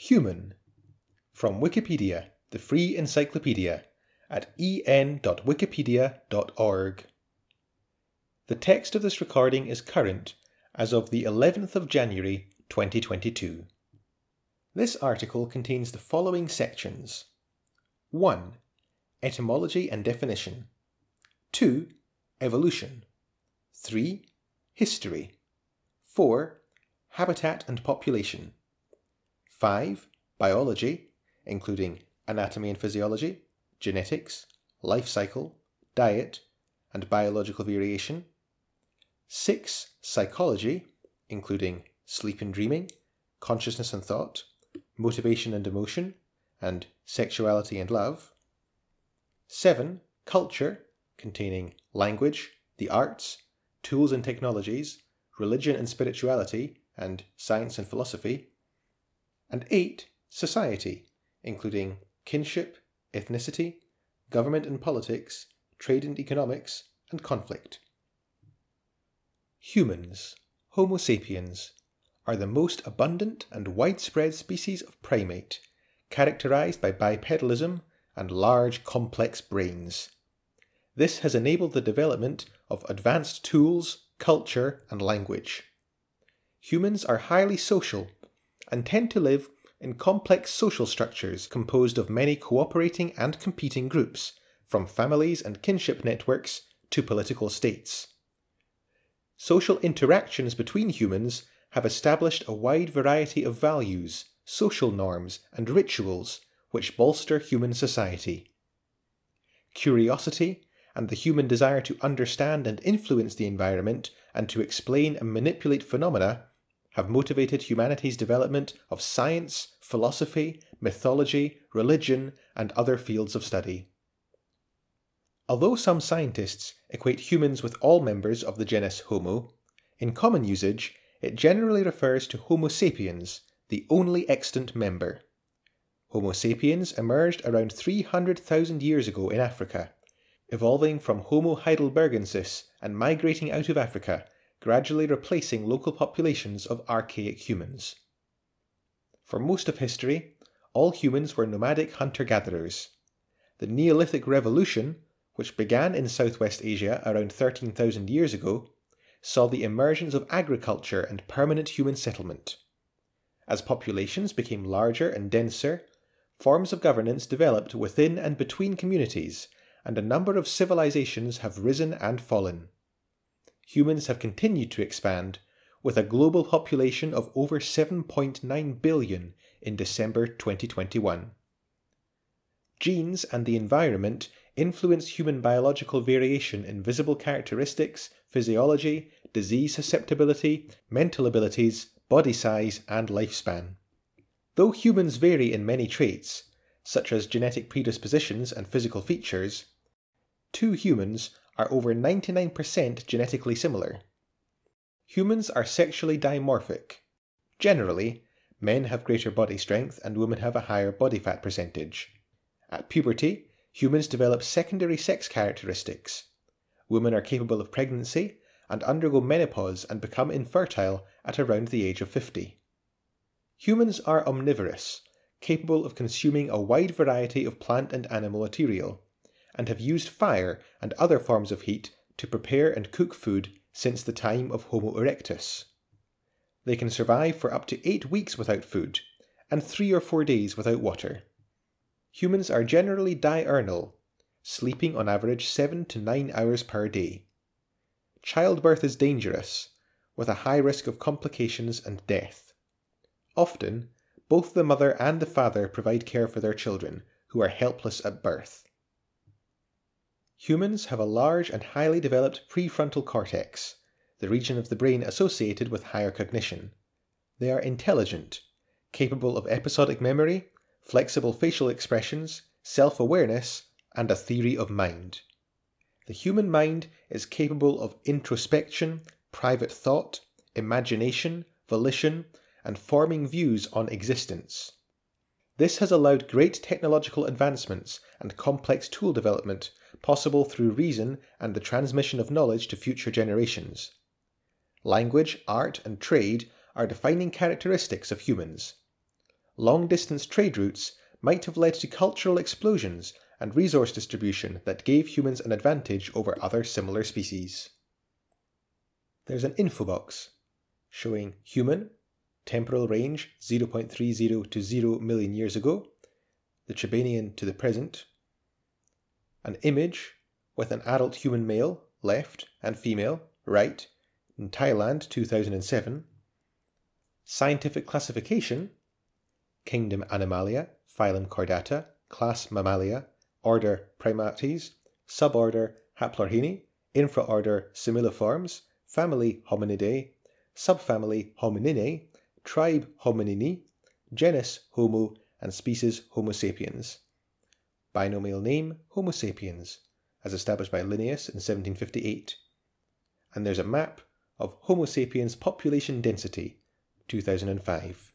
Human, from Wikipedia, the free encyclopedia, at en.wikipedia.org. The text of this recording is current as of the 11th of January 2022. This article contains the following sections. 1. Etymology and definition. 2. Evolution. 3. History. 4. Habitat and population. 5. Biology, including anatomy and physiology, genetics, life cycle, diet, and biological variation. 6. Psychology, including sleep and dreaming, consciousness and thought, motivation and emotion, and sexuality and love. 7. Culture, containing language, the arts, tools and technologies, religion and spirituality, and science and philosophy. And 8. Society, including kinship, ethnicity, government and politics, trade and economics, and conflict. Humans, Homo sapiens, are the most abundant and widespread species of primate, characterized by bipedalism and large, complex brains. This has enabled the development of advanced tools, culture, and language. Humans are highly social and tend to live in complex social structures composed of many cooperating and competing groups, from families and kinship networks to political states. Social interactions between humans have established a wide variety of values, social norms, and rituals which bolster human society. Curiosity and the human desire to understand and influence the environment and to explain and manipulate phenomena have motivated humanity's development of science, philosophy, mythology, religion, and other fields of study. Although some scientists equate humans with all members of the genus Homo, in common usage it generally refers to Homo sapiens, the only extant member. Homo sapiens emerged around 300,000 years ago in Africa, evolving from Homo heidelbergensis and migrating out of Africa, gradually replacing local populations of archaic humans. For most of history, all humans were nomadic hunter-gatherers. The Neolithic Revolution, which began in Southwest Asia around 13,000 years ago, saw the emergence of agriculture and permanent human settlement. As populations became larger and denser, forms of governance developed within and between communities, and a number of civilizations have risen and fallen. Humans have continued to expand, with a global population of over 7.9 billion in December 2021. Genes and the environment influence human biological variation in visible characteristics, physiology, disease susceptibility, mental abilities, body size, and lifespan. Though humans vary in many traits, such as genetic predispositions and physical features, two humans are over 99% genetically similar. Humans are sexually dimorphic. Generally, men have greater body strength and women have a higher body fat percentage. At puberty, humans develop secondary sex characteristics. Women are capable of pregnancy and undergo menopause and become infertile at around the age of 50. Humans are omnivorous, capable of consuming a wide variety of plant and animal material, and have used fire and other forms of heat to prepare and cook food since the time of Homo erectus. They can survive for up to 8 weeks without food, and 3 or 4 days without water. Humans are generally diurnal, sleeping on average 7 to 9 hours per day. Childbirth is dangerous, with a high risk of complications and death. Often, both the mother and the father provide care for their children, who are helpless at birth. Humans have a large and highly developed prefrontal cortex, the region of the brain associated with higher cognition. They are intelligent, capable of episodic memory, flexible facial expressions, self-awareness, and a theory of mind. The human mind is capable of introspection, private thought, imagination, volition, and forming views on existence. This has allowed great technological advancements and complex tool development possible through reason and the transmission of knowledge to future generations. Language, art, and trade are defining characteristics of humans. long-distance trade routes might have led to cultural explosions and resource distribution that gave humans an advantage over other similar species. There's an info box showing human, temporal range 0.30 to 0 million years ago, the Chebanian to the present, an image with an adult human male, left, and female, right, in Thailand 2007, scientific classification, kingdom Animalia, phylum Chordata, class Mammalia, order Primates, suborder Haplorhini, infraorder Similiformes, family Hominidae, subfamily Homininae, tribe Hominini, genus Homo, and species Homo sapiens. Binomial name Homo sapiens, as established by Linnaeus in 1758. And there's a map of Homo sapiens population density, 2005.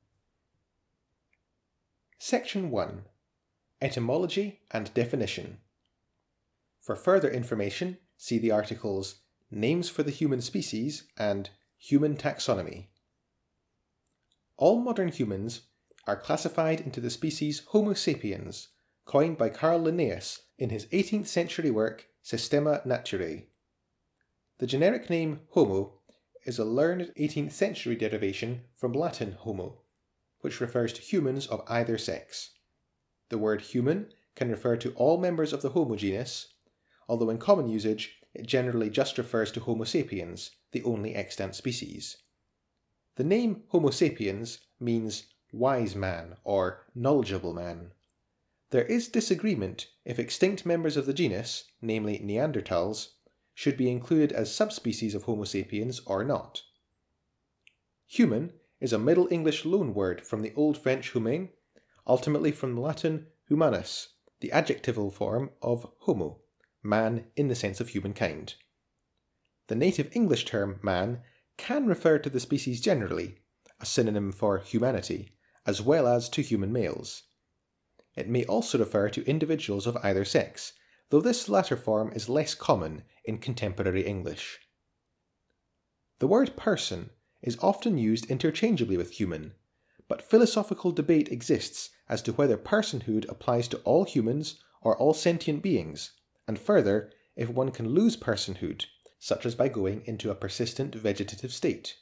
Section 1. Etymology and definition. For further information, see the articles Names for the Human Species and Human Taxonomy. All modern humans are classified into the species Homo sapiens, coined by Carl Linnaeus in his 18th century work Systema Naturae. The generic name Homo is a learned 18th century derivation from Latin homo, which refers to humans of either sex. The word human can refer to all members of the Homo genus, although in common usage it generally just refers to Homo sapiens, the only extant species. The name Homo sapiens means wise man or knowledgeable man. There is disagreement if extinct members of the genus, namely Neanderthals, should be included as subspecies of Homo sapiens or not. Human is a Middle English loanword from the Old French humain, ultimately from the Latin humanus, the adjectival form of homo, man in the sense of humankind. The native English term man can refer to the species generally, a synonym for humanity, as well as to human males. It may also refer to individuals of either sex, though this latter form is less common in contemporary English. The word person is often used interchangeably with human, but philosophical debate exists as to whether personhood applies to all humans or all sentient beings, and further, if one can lose personhood, such as by going into a persistent vegetative state.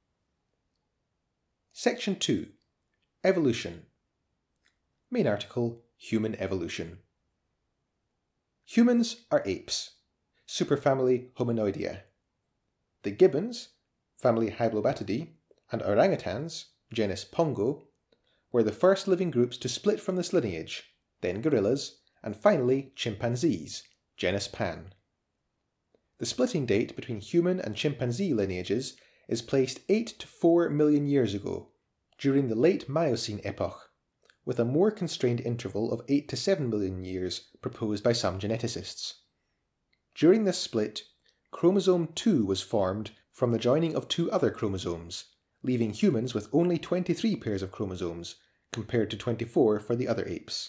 Section 2. Evolution. Main article, Human Evolution. Humans are apes, superfamily Hominoidea. The gibbons, family Hyblobatidae, and orangutans, genus Pongo, were the first living groups to split from this lineage, then gorillas, and finally chimpanzees, genus Pan. The splitting date between human and chimpanzee lineages is placed 8 to 4 million years ago, during the late Miocene epoch, with a more constrained interval of 8 to 7 million years proposed by some geneticists. During this split, chromosome 2 was formed from the joining of 2 other chromosomes, leaving humans with only 23 pairs of chromosomes, compared to 24 for the other apes.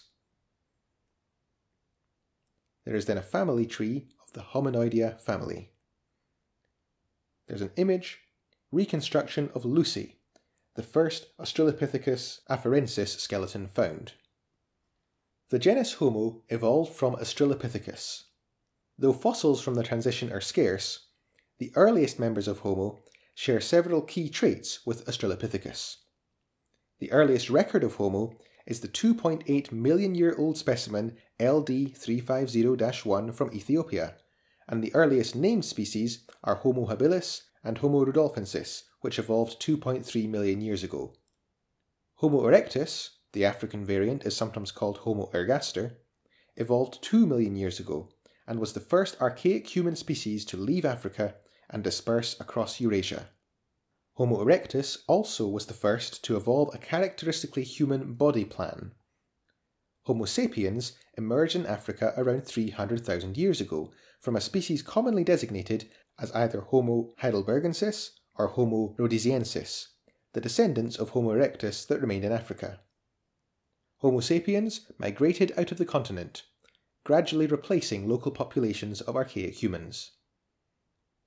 There is then a family tree of the Hominoidea family. There's an image, reconstruction of Lucy, the first Australopithecus afarensis skeleton found. The genus Homo evolved from Australopithecus. Though fossils from the transition are scarce, the earliest members of Homo share several key traits with Australopithecus. The earliest record of Homo is the 2.8 million year old specimen LD350-1 from Ethiopia, and the earliest named species are Homo habilis and Homo rudolfensis, which evolved 2.3 million years ago. Homo erectus, the African variant is sometimes called Homo ergaster, evolved 2 million years ago, and was the first archaic human species to leave Africa and disperse across Eurasia. Homo erectus also was the first to evolve a characteristically human body plan. Homo sapiens emerged in Africa around 300,000 years ago from a species commonly designated as either Homo heidelbergensis or Homo rhodesiensis, the descendants of Homo erectus that remained in Africa. Homo sapiens migrated out of the continent, gradually replacing local populations of archaic humans.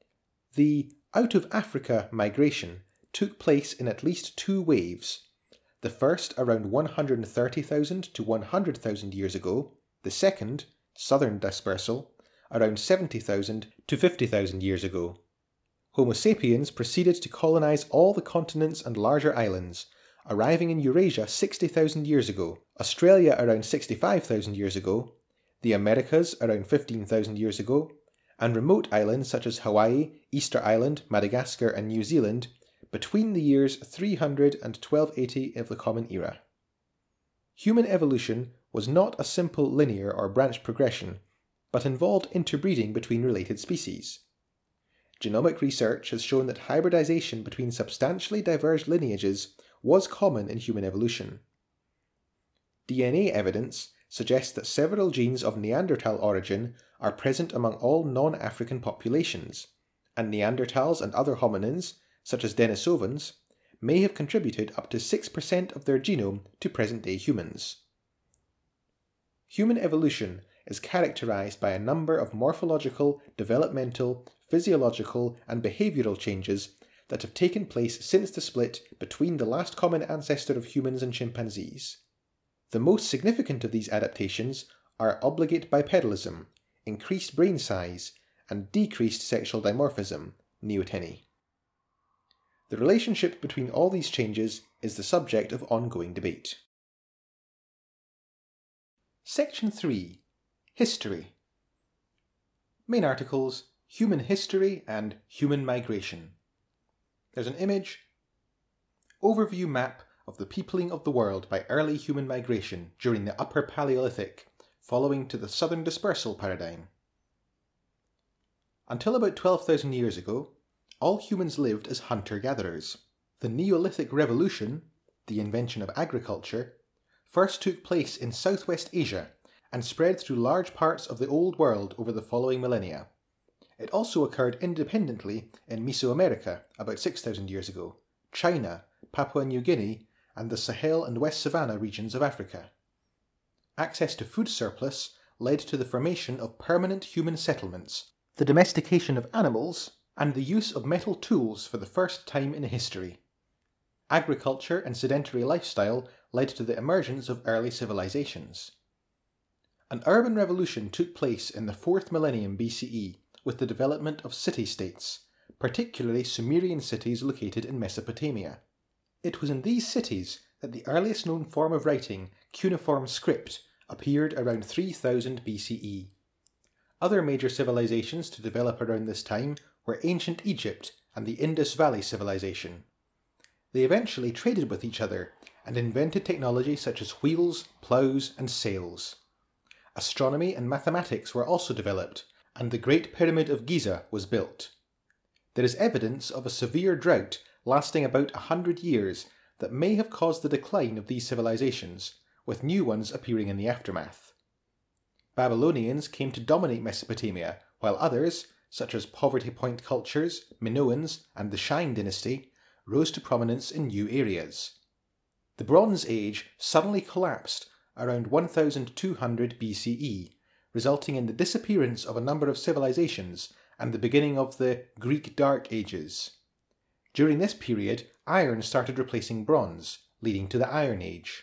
The out of Africa migration took place in at least 2 waves, the first around 130,000 to 100,000 years ago, the second, southern dispersal, around 70,000 to 50,000 years ago. Homo sapiens proceeded to colonize all the continents and larger islands, arriving in Eurasia 60,000 years ago, Australia around 65,000 years ago, the Americas around 15,000 years ago, and remote islands such as Hawaii, Easter Island, Madagascar and New Zealand between the years 300 and 1280 of the Common Era. Human evolution was not a simple linear or branch progression, but involved interbreeding between related species. Genomic research has shown that hybridization between substantially diverged lineages was common in human evolution. DNA evidence suggests that several genes of Neanderthal origin are present among all non-African populations, and Neanderthals and other hominins, such as Denisovans, may have contributed up to 6% of their genome to present-day humans. Human evolution is characterized by a number of morphological, developmental, physiological, and behavioral changes that have taken place since the split between the last common ancestor of humans and chimpanzees. The most significant of these adaptations are obligate bipedalism, increased brain size, and decreased sexual dimorphism, neoteny. The relationship between all these changes is the subject of ongoing debate. Section 3. History. Main articles: Human History and Human Migration. There's an image. Overview map of the peopling of the world by early human migration during the Upper Paleolithic, following to the southern dispersal paradigm. Until about 12,000 years ago, all humans lived as hunter-gatherers. The Neolithic Revolution, the invention of agriculture, first took place in Southwest Asia and spread through large parts of the Old World over the following millennia. It also occurred independently in Mesoamerica about 6,000 years ago, China, Papua New Guinea, and the Sahel and West Savannah regions of Africa. Access to food surplus led to the formation of permanent human settlements, the domestication of animals, and the use of metal tools for the first time in history. Agriculture and sedentary lifestyle led to the emergence of early civilizations. An urban revolution took place in the 4th millennium BCE with the development of city-states, particularly Sumerian cities located in Mesopotamia. It was in these cities that the earliest known form of writing, cuneiform script, appeared around 3000 BCE. Other major civilizations to develop around this time were ancient Egypt and the Indus Valley Civilization. They eventually traded with each other and invented technology such as wheels, ploughs, and sails. Astronomy and mathematics were also developed, and the Great Pyramid of Giza was built. There is evidence of a severe drought lasting about 100 years that may have caused the decline of these civilizations, with new ones appearing in the aftermath. Babylonians came to dominate Mesopotamia, while others, such as Poverty Point cultures, Minoans, and the Shang dynasty, rose to prominence in new areas. The Bronze Age suddenly collapsed around 1200 BCE, resulting in the disappearance of a number of civilizations and the beginning of the Greek Dark Ages. During this period, iron started replacing bronze, leading to the Iron Age.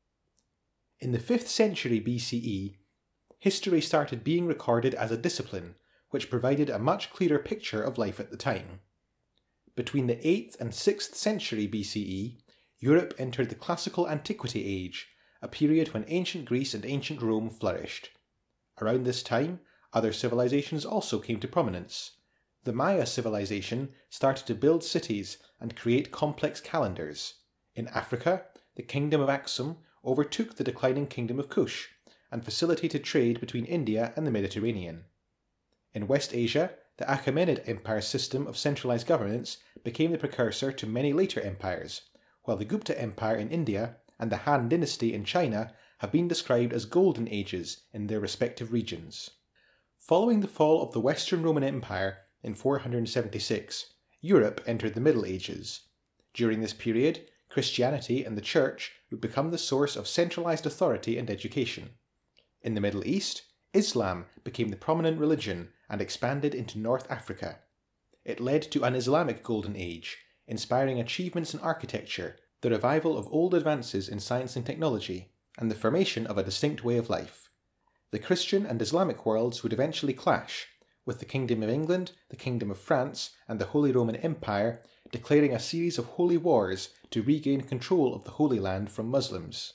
In the 5th century BCE, history started being recorded as a discipline, which provided a much clearer picture of life at the time. Between the 8th and 6th century BCE, Europe entered the Classical Antiquity Age, a period when ancient Greece and ancient Rome flourished. Around this time, other civilizations also came to prominence. The Maya civilization started to build cities and create complex calendars. In Africa, the Kingdom of Aksum overtook the declining Kingdom of Kush and facilitated trade between India and the Mediterranean. In West Asia, the Achaemenid Empire's system of centralized governance became the precursor to many later empires, while the Gupta Empire in India and the Han Dynasty in China have been described as golden ages in their respective regions. Following the fall of the Western Roman Empire in 476, Europe entered the Middle Ages. During this period, Christianity and the Church would become the source of centralized authority and education. In the Middle East, Islam became the prominent religion and expanded into North Africa. It led to an Islamic Golden Age, inspiring achievements in architecture, the revival of old advances in science and technology, and the formation of a distinct way of life. The Christian and Islamic worlds would eventually clash, with the Kingdom of England, the Kingdom of France, and the Holy Roman Empire declaring a series of holy wars to regain control of the Holy Land from Muslims.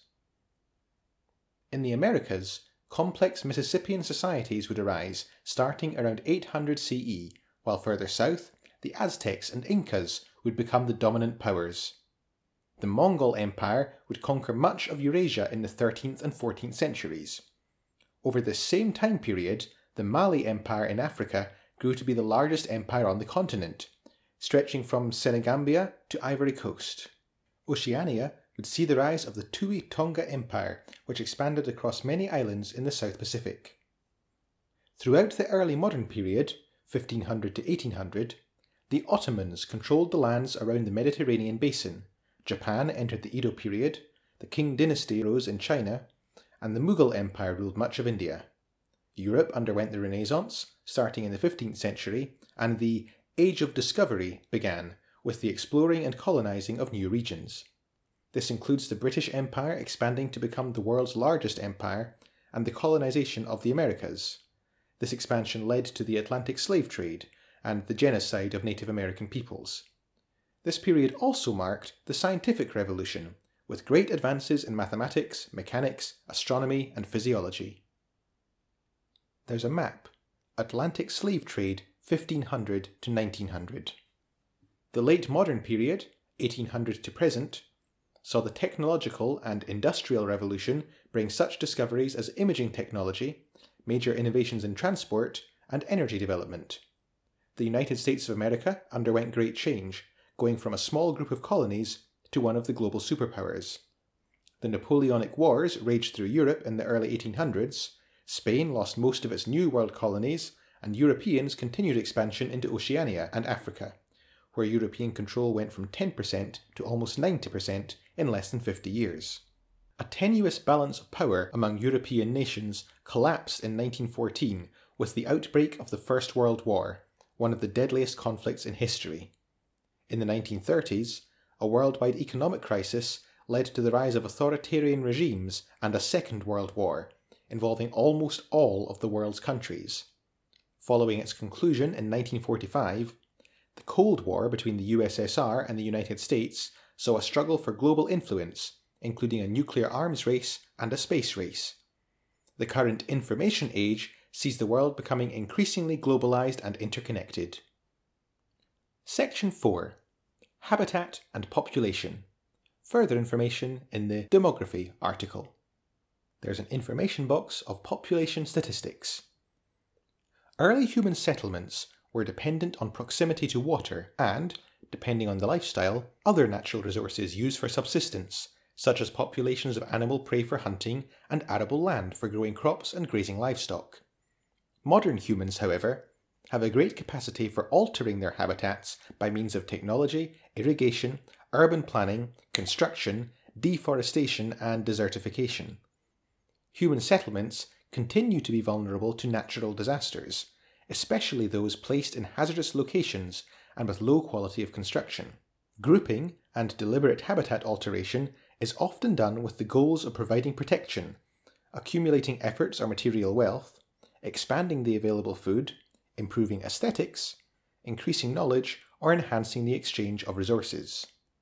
In the Americas, complex Mississippian societies would arise starting around 800 CE, while further south, the Aztecs and Incas would become the dominant powers. The Mongol Empire would conquer much of Eurasia in the 13th and 14th centuries. Over this same time period, the Mali Empire in Africa grew to be the largest empire on the continent, stretching from Senegambia to Ivory Coast. Oceania would see the rise of the Tui Tonga Empire, which expanded across many islands in the South Pacific. Throughout the early modern period, 1500 to 1800, the Ottomans controlled the lands around the Mediterranean basin, Japan entered the Edo period, the Qing dynasty rose in China, and the Mughal Empire ruled much of India. Europe underwent the Renaissance, starting in the 15th century, and the Age of Discovery began, with the exploring and colonizing of new regions. This includes the British Empire expanding to become the world's largest empire, and the colonization of the Americas. This expansion led to the Atlantic slave trade and the genocide of Native American peoples. This period also marked the scientific revolution, with great advances in mathematics, mechanics, astronomy, and physiology. There's a map. Atlantic slave trade 1500 to 1900. The late modern period, 1800 to present, saw the technological and industrial revolution bring such discoveries as imaging technology, major innovations in transport, and energy development. The United States of America underwent great change, going from a small group of colonies to one of the global superpowers. The Napoleonic Wars raged through Europe in the early 1800s, Spain lost most of its New World colonies, and Europeans continued expansion into Oceania and Africa, where European control went from 10% to almost 90% in less than 50 years. A tenuous balance of power among European nations collapsed in 1914 with the outbreak of the First World War, one of the deadliest conflicts in history. In the 1930s, a worldwide economic crisis led to the rise of authoritarian regimes and a Second World War, involving almost all of the world's countries. Following its conclusion in 1945, the Cold War between the USSR and the United States saw a struggle for global influence, including a nuclear arms race and a space race. The current information age sees the world becoming increasingly globalized and interconnected. Section 4. Habitat and Population. Further information in the Demography article. There's an information box of population statistics. Early human settlements were dependent on proximity to water and, depending on the lifestyle, other natural resources used for subsistence, such as populations of animal prey for hunting and arable land for growing crops and grazing livestock. Modern humans, however, have a great capacity for altering their habitats by means of technology, irrigation, urban planning, construction, deforestation, and desertification. Human settlements continue to be vulnerable to natural disasters, especially those placed in hazardous locations and with low quality of construction. Grouping and deliberate habitat alteration is often done with the goals of providing protection, accumulating efforts or material wealth, expanding the available food, improving aesthetics, increasing knowledge, or enhancing the exchange of resources.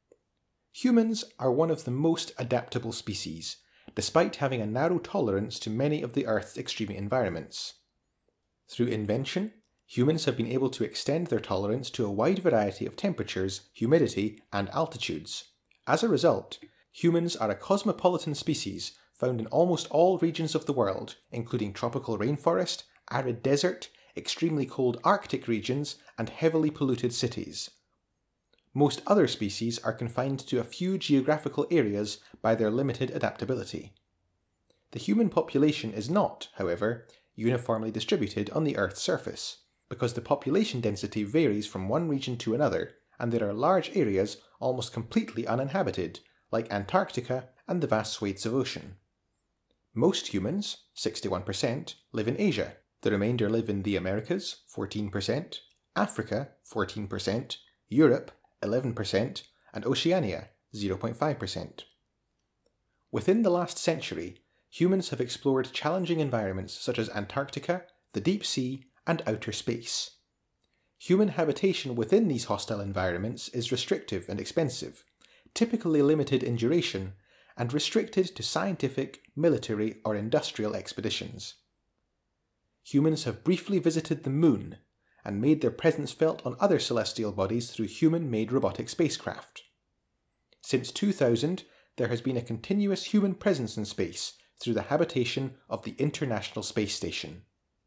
Humans are one of the most adaptable species, despite having a narrow tolerance to many of the Earth's extreme environments. Through invention, humans have been able to extend their tolerance to a wide variety of temperatures, humidity, and altitudes. As a result, humans are a cosmopolitan species found in almost all regions of the world, including tropical rainforest, arid desert, extremely cold Arctic regions, and heavily polluted cities. Most other species are confined to a few geographical areas by their limited adaptability. The human population is not, however, uniformly distributed on the Earth's surface, because the population density varies from one region to another, and there are large areas almost completely uninhabited, like Antarctica and the vast swathes of ocean. Most humans, 61%, live in Asia. The remainder live in the Americas, 14%, Africa, 14%, Europe, 11%, and Oceania, 0.5%. Within the last century, humans have explored challenging environments such as Antarctica, the deep sea, and outer space. Human habitation within these hostile environments is restrictive and expensive, typically limited in duration, and restricted to scientific, military, or industrial expeditions. Humans have briefly visited the Moon and made their presence felt on other celestial bodies through human-made robotic spacecraft. Since 2000, there has been a continuous human presence in space through the habitation of the International Space Station.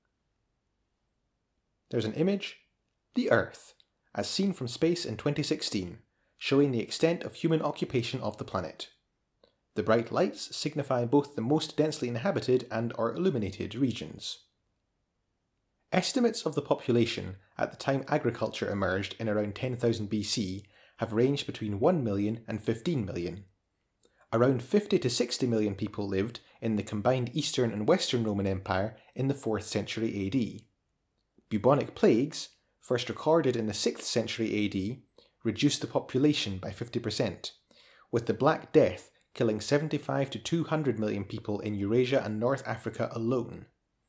There's an image, the Earth, as seen from space in 2016, showing the extent of human occupation of the planet. The bright lights signify both the most densely inhabited and/or illuminated regions. Estimates of the population at the time agriculture emerged in around 10,000 BC have ranged between 1 million and 15 million. Around 50 to 60 million people lived in the combined Eastern and Western Roman Empire in the 4th century AD. Bubonic plagues, first recorded in the 6th century AD, reduced the population by 50%, with the Black Death killing 75 to 200 million people in Eurasia and North Africa alone.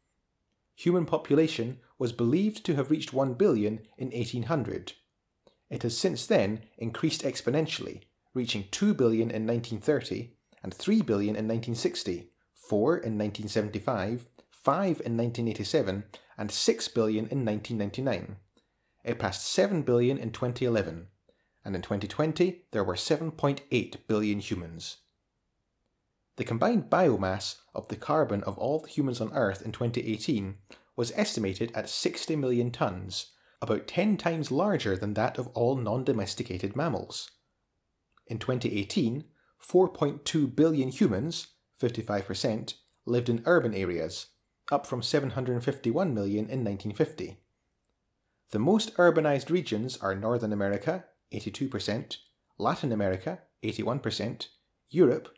Human population was believed to have reached 1 billion in 1800. It has since then increased exponentially, reaching 2 billion in 1930 and 3 billion in 1960, 4 in 1975, 5 in 1987, and 6 billion in 1999. It passed 7 billion in 2011, and in 2020 there were 7.8 billion humans. The combined biomass of the carbon of all the humans on Earth in 2018 was estimated at 60 million tons, about 10 times larger than that of all non-domesticated mammals. In 2018, 4.2 billion humans, 55%, lived in urban areas, up from 751 million in 1950. The most urbanized regions are Northern America, 82%, Latin America, 81%, Europe,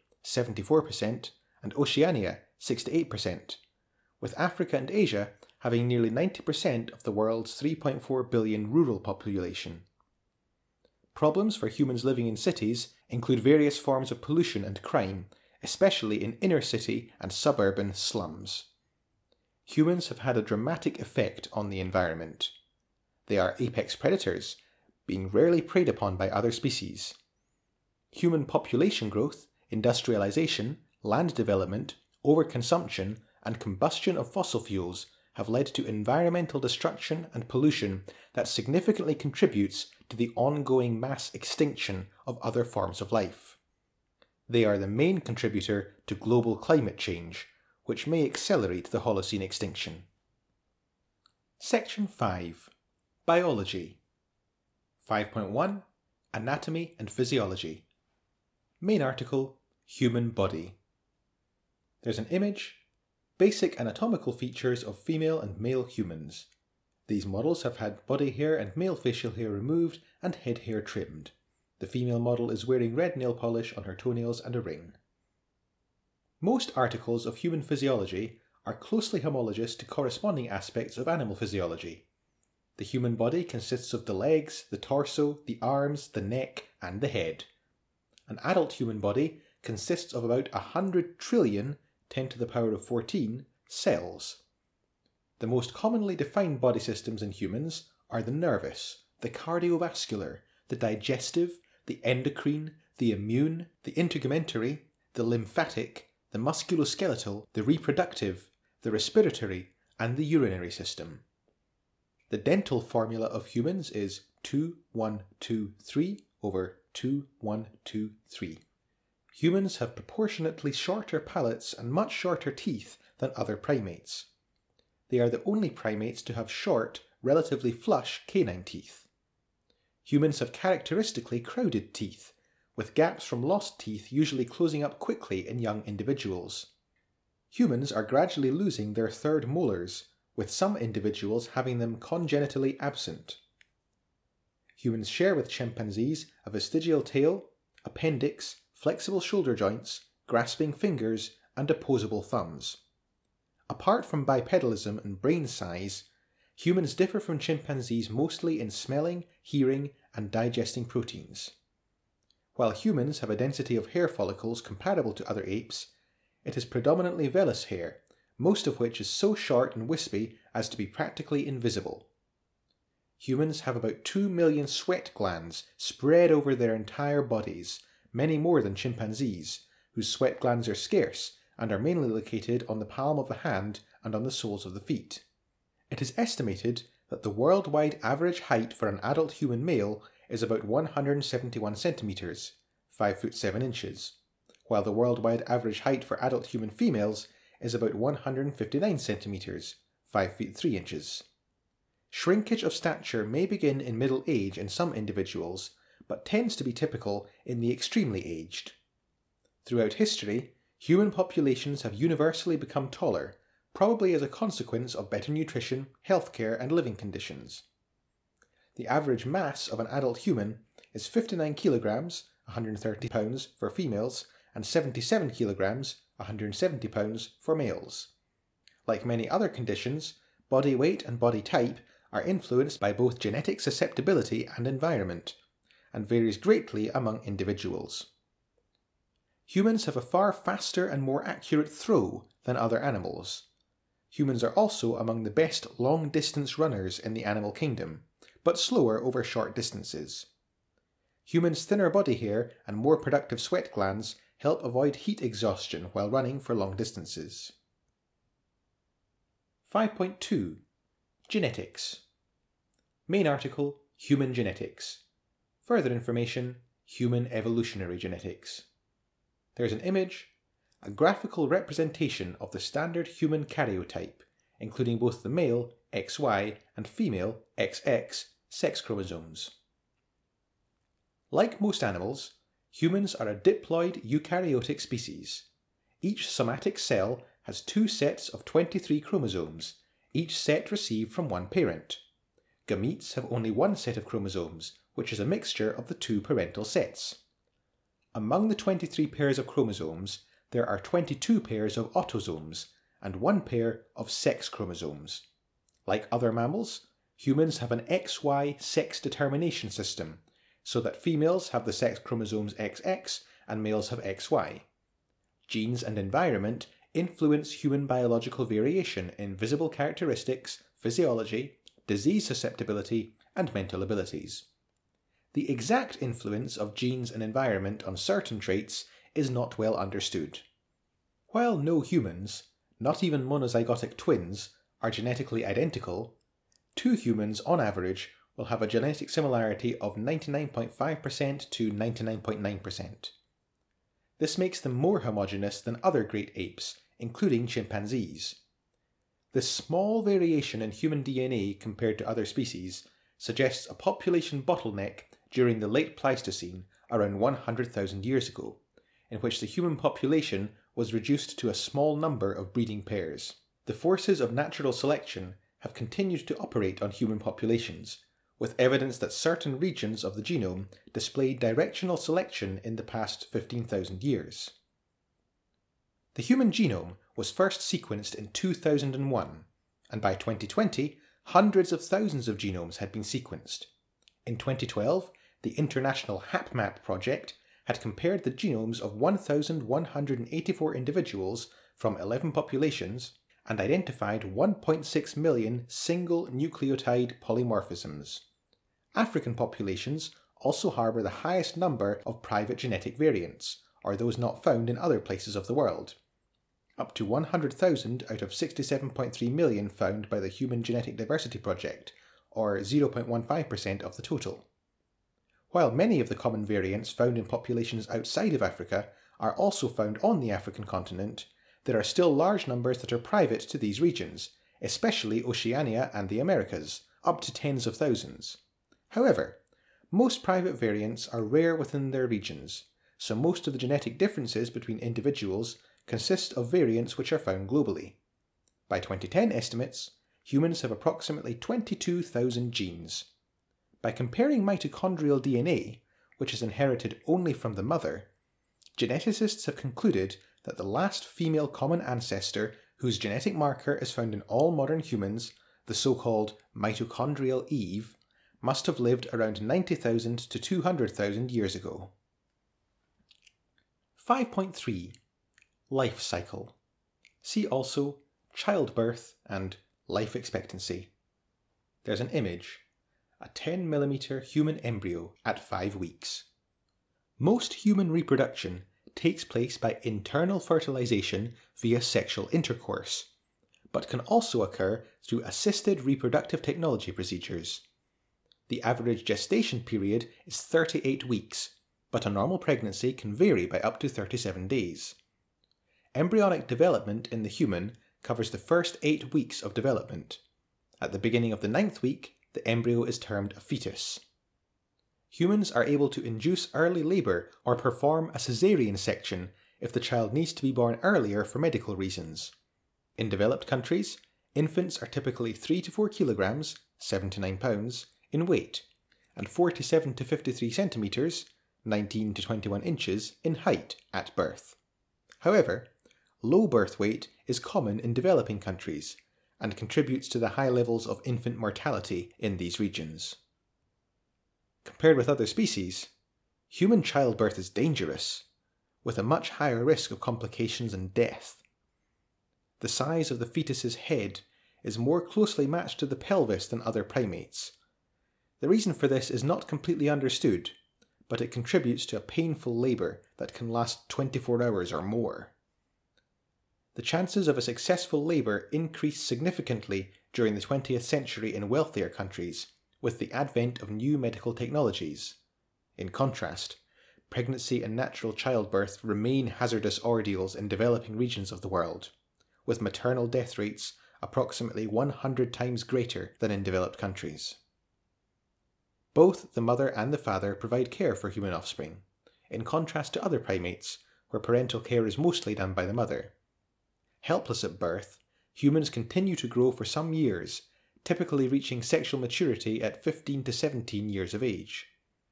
74%, and Oceania, 68%, with Africa and Asia having nearly 90% of the world's 3.4 billion rural population. Problems for humans living in cities include various forms of pollution and crime, especially in inner city and suburban slums. Humans have had a dramatic effect on the environment. They are apex predators, being rarely preyed upon by other species. Human population growth, industrialization, land development, overconsumption, and combustion of fossil fuels have led to environmental destruction and pollution that significantly contributes to the ongoing mass extinction of other forms of life. They are the main contributor to global climate change, which may accelerate the Holocene extinction. Section 5. Biology. 5.1. Anatomy and Physiology. Main article, Human Body. There's an image, basic anatomical features of female and male humans. These models have had body hair and male facial hair removed and head hair trimmed. The female model is wearing red nail polish on her toenails and a ring. Most articles of human physiology are closely homologous to corresponding aspects of animal physiology. The human body consists of the legs, the torso, the arms, the neck, and the head. An adult human body consists of about 100 trillion, 10 to the power of 14, cells. The most commonly defined body systems in humans are the nervous, the cardiovascular, the digestive, the endocrine, the immune, the integumentary, the lymphatic, the musculoskeletal, the reproductive, the respiratory, and the urinary system. The dental formula of humans is 2, 1, 2, 3 over 2, 1, 2, 3. Humans have proportionately shorter palates and much shorter teeth than other primates. They are the only primates to have short, relatively flush canine teeth. Humans have characteristically crowded teeth, with gaps from lost teeth usually closing up quickly in young individuals. Humans are gradually losing their third molars, with some individuals having them congenitally absent. Humans share with chimpanzees a vestigial tail, appendix, flexible shoulder joints, grasping fingers, and opposable thumbs. Apart from bipedalism and brain size, humans differ from chimpanzees mostly in smelling, hearing, and digesting proteins. While humans have a density of hair follicles comparable to other apes, it is predominantly vellus hair, most of which is so short and wispy as to be practically invisible. Humans have about 2 million sweat glands spread over their entire bodies, many more than chimpanzees, whose sweat glands are scarce and are mainly located on the palm of the hand and on the soles of the feet. It is estimated that the worldwide average height for an adult human male is about 171 centimeters, 5 foot 7 inches, while the worldwide average height for adult human females is about 159 centimeters, 5 feet 3 inches. Shrinkage of stature may begin in middle age in some individuals, but tends to be typical in the extremely aged. Throughout history, human populations have universally become taller, probably as a consequence of better nutrition, healthcare, and living conditions. The average mass of an adult human is 59 kilograms, 130 pounds for females, and 77 kilograms, 170 pounds for males. Like many other conditions, body weight and body type are influenced by both genetic susceptibility and environment, and varies greatly among individuals. Humans have a far faster and more accurate throw than other animals. Humans are also among the best long-distance runners in the animal kingdom, but slower over short distances. Humans' thinner body hair and more productive sweat glands help avoid heat exhaustion while running for long distances. 5.2 Genetics. Main article, Human Genetics. Further information, Human Evolutionary Genetics. There's an image, a graphical representation of the standard human karyotype, including both the male, XY, and female, XX, sex chromosomes. Like most animals, humans are a diploid eukaryotic species. Each somatic cell has 2 sets of 23 chromosomes, each set received from one parent. Gametes have only 1 set of chromosomes, which is a mixture of the 2 parental sets. Among the 23 pairs of chromosomes, there are 22 pairs of autosomes and 1 pair of sex chromosomes. Like other mammals, humans have an XY sex determination system, so that females have the sex chromosomes XX and males have XY. Genes and environment influence human biological variation in visible characteristics, physiology, disease susceptibility, and mental abilities. The exact influence of genes and environment on certain traits is not well understood. While no humans, not even monozygotic twins, are genetically identical, 2 humans on average will have a genetic similarity of 99.5% to 99.9%. This makes them more homogeneous than other great apes, including chimpanzees. This small variation in human DNA compared to other species suggests a population bottleneck during the late Pleistocene around 100,000 years ago, in which the human population was reduced to a small number of breeding pairs. The forces of natural selection have continued to operate on human populations, with evidence that certain regions of the genome displayed directional selection in the past 15,000 years. The human genome was first sequenced in 2001, and by 2020, hundreds of thousands of genomes had been sequenced. In 2012, the International HapMap project had compared the genomes of 1,184 individuals from 11 populations and identified 1.6 million single nucleotide polymorphisms. African populations also harbour the highest number of private genetic variants, or those not found in other places of the world. Up to 100,000 out of 67.3 million found by the Human Genetic Diversity Project, or 0.15% of the total. While many of the common variants found in populations outside of Africa are also found on the African continent, there are still large numbers that are private to these regions, especially Oceania and the Americas, up to tens of thousands. However, most private variants are rare within their regions, so most of the genetic differences between individuals consist of variants which are found globally. By 2010 estimates, humans have approximately 22,000 genes. By comparing mitochondrial DNA, which is inherited only from the mother, geneticists have concluded that the last female common ancestor whose genetic marker is found in all modern humans, the so-called mitochondrial Eve, must have lived around 90,000 to 200,000 years ago. 5.3 Life cycle. See also childbirth and life expectancy. There's an image, a 10mm human embryo at 5 weeks. Most human reproduction takes place by internal fertilization via sexual intercourse, but can also occur through assisted reproductive technology procedures. The average gestation period is 38 weeks, but a normal pregnancy can vary by up to 37 days. Embryonic development in the human covers the first 8 weeks of development. At the beginning of the 9th week, the embryo is termed a fetus. Humans are able to induce early labour or perform a caesarean section if the child needs to be born earlier for medical reasons. In developed countries, infants are typically 3 to 4 kilograms, 7 to 9 pounds, in weight, and 47 to 53 centimetres, 19 to 21 inches, in height at birth. However, low birth weight is common in developing countries and contributes to the high levels of infant mortality in these regions. Compared with other species, human childbirth is dangerous, with a much higher risk of complications and death. The size of the fetus's head is more closely matched to the pelvis than other primates. The reason for this is not completely understood, but it contributes to a painful labour that can last 24 hours or more. The chances of a successful labour increased significantly during the 20th century in wealthier countries with the advent of new medical technologies. In contrast, pregnancy and natural childbirth remain hazardous ordeals in developing regions of the world, with maternal death rates approximately 100 times greater than in developed countries. Both the mother and the father provide care for human offspring, in contrast to other primates where parental care is mostly done by the mother. Helpless at birth, humans continue to grow for some years, typically reaching sexual maturity at 15 to 17 years of age.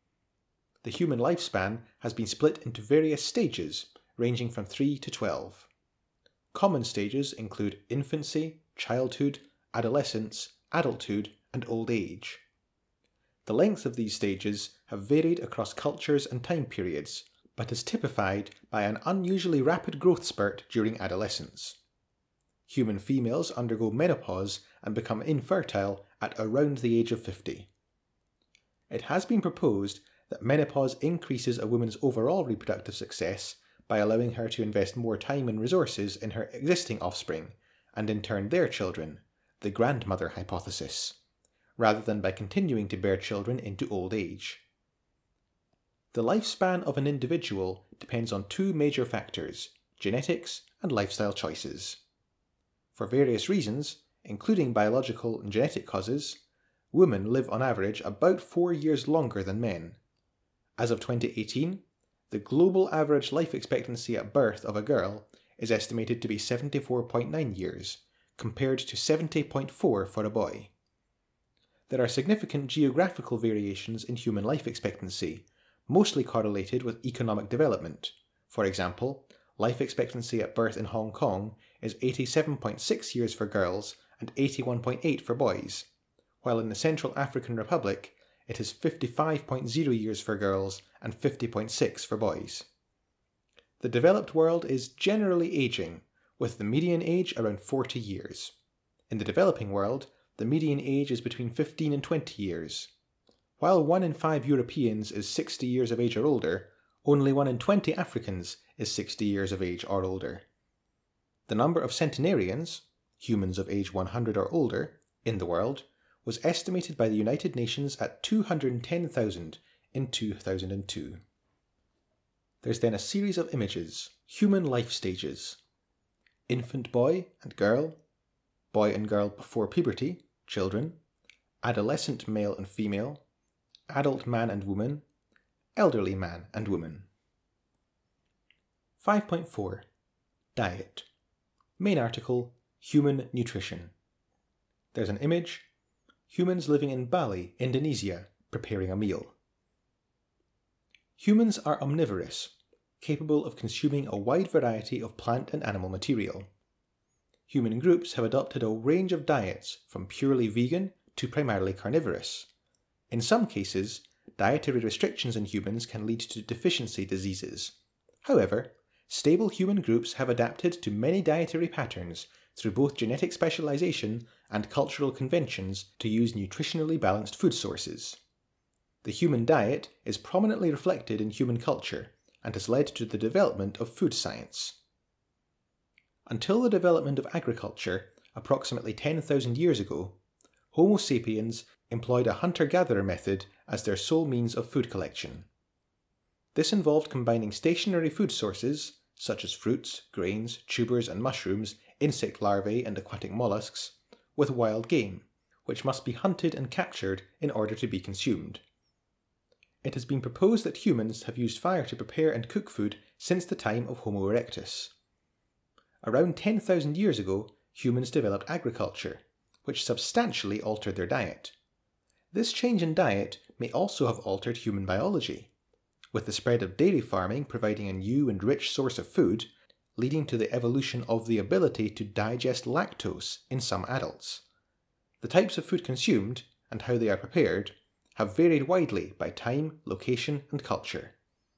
The human lifespan has been split into various stages, ranging from 3 to 12. Common stages include infancy, childhood, adolescence, adulthood, and old age. The length of these stages have varied across cultures and time periods, but is typified by an unusually rapid growth spurt during adolescence. Human females undergo menopause and become infertile at around the age of 50. It has been proposed that menopause increases a woman's overall reproductive success by allowing her to invest more time and resources in her existing offspring, and in turn their children, the grandmother hypothesis, rather than by continuing to bear children into old age. The lifespan of an individual depends on 2 major factors, genetics and lifestyle choices. For various reasons, including biological and genetic causes, women live on average about 4 years longer than men. As of 2018, the global average life expectancy at birth of a girl is estimated to be 74.9 years, compared to 70.4 for a boy. There are significant geographical variations in human life expectancy, mostly correlated with economic development. For example, life expectancy at birth in Hong Kong is 87.6 years for girls and 81.8 for boys, while in the Central African Republic it is 55.0 years for girls and 50.6 for boys. The developed world is generally aging, with the median age around 40 years. In the developing world, the median age is between 15 and 20 years. While 1 in 5 Europeans is 60 years of age or older, only 1 in 20 Africans is 60 years of age or older. The number of centenarians, humans of age 100 or older, in the world was estimated by the United Nations at 210,000 in 2002. There's then a series of images, human life stages. Infant boy and girl before puberty, children, adolescent male and female, adult man and woman, elderly man and woman. 5.4 Diet. Main article, Human Nutrition. There's an image, humans living in Bali, Indonesia, preparing a meal. Humans are omnivorous, capable of consuming a wide variety of plant and animal material. Human groups have adopted a range of diets from purely vegan to primarily carnivorous. In some cases, dietary restrictions in humans can lead to deficiency diseases. However, stable human groups have adapted to many dietary patterns through both genetic specialization and cultural conventions to use nutritionally balanced food sources. The human diet is prominently reflected in human culture and has led to the development of food science. Until the development of agriculture, approximately 10,000 years ago, Homo sapiens employed a hunter-gatherer method as their sole means of food collection. This involved combining stationary food sources, such as fruits, grains, tubers and mushrooms, insect larvae and aquatic mollusks, with wild game, which must be hunted and captured in order to be consumed. It has been proposed that humans have used fire to prepare and cook food since the time of Homo erectus. Around 10,000 years ago, humans developed agriculture, which substantially altered their diet. This change in diet may also have altered human biology, with the spread of dairy farming providing a new and rich source of food, leading to the evolution of the ability to digest lactose in some adults. The types of food consumed, and how they are prepared, have varied widely by time, location, and culture.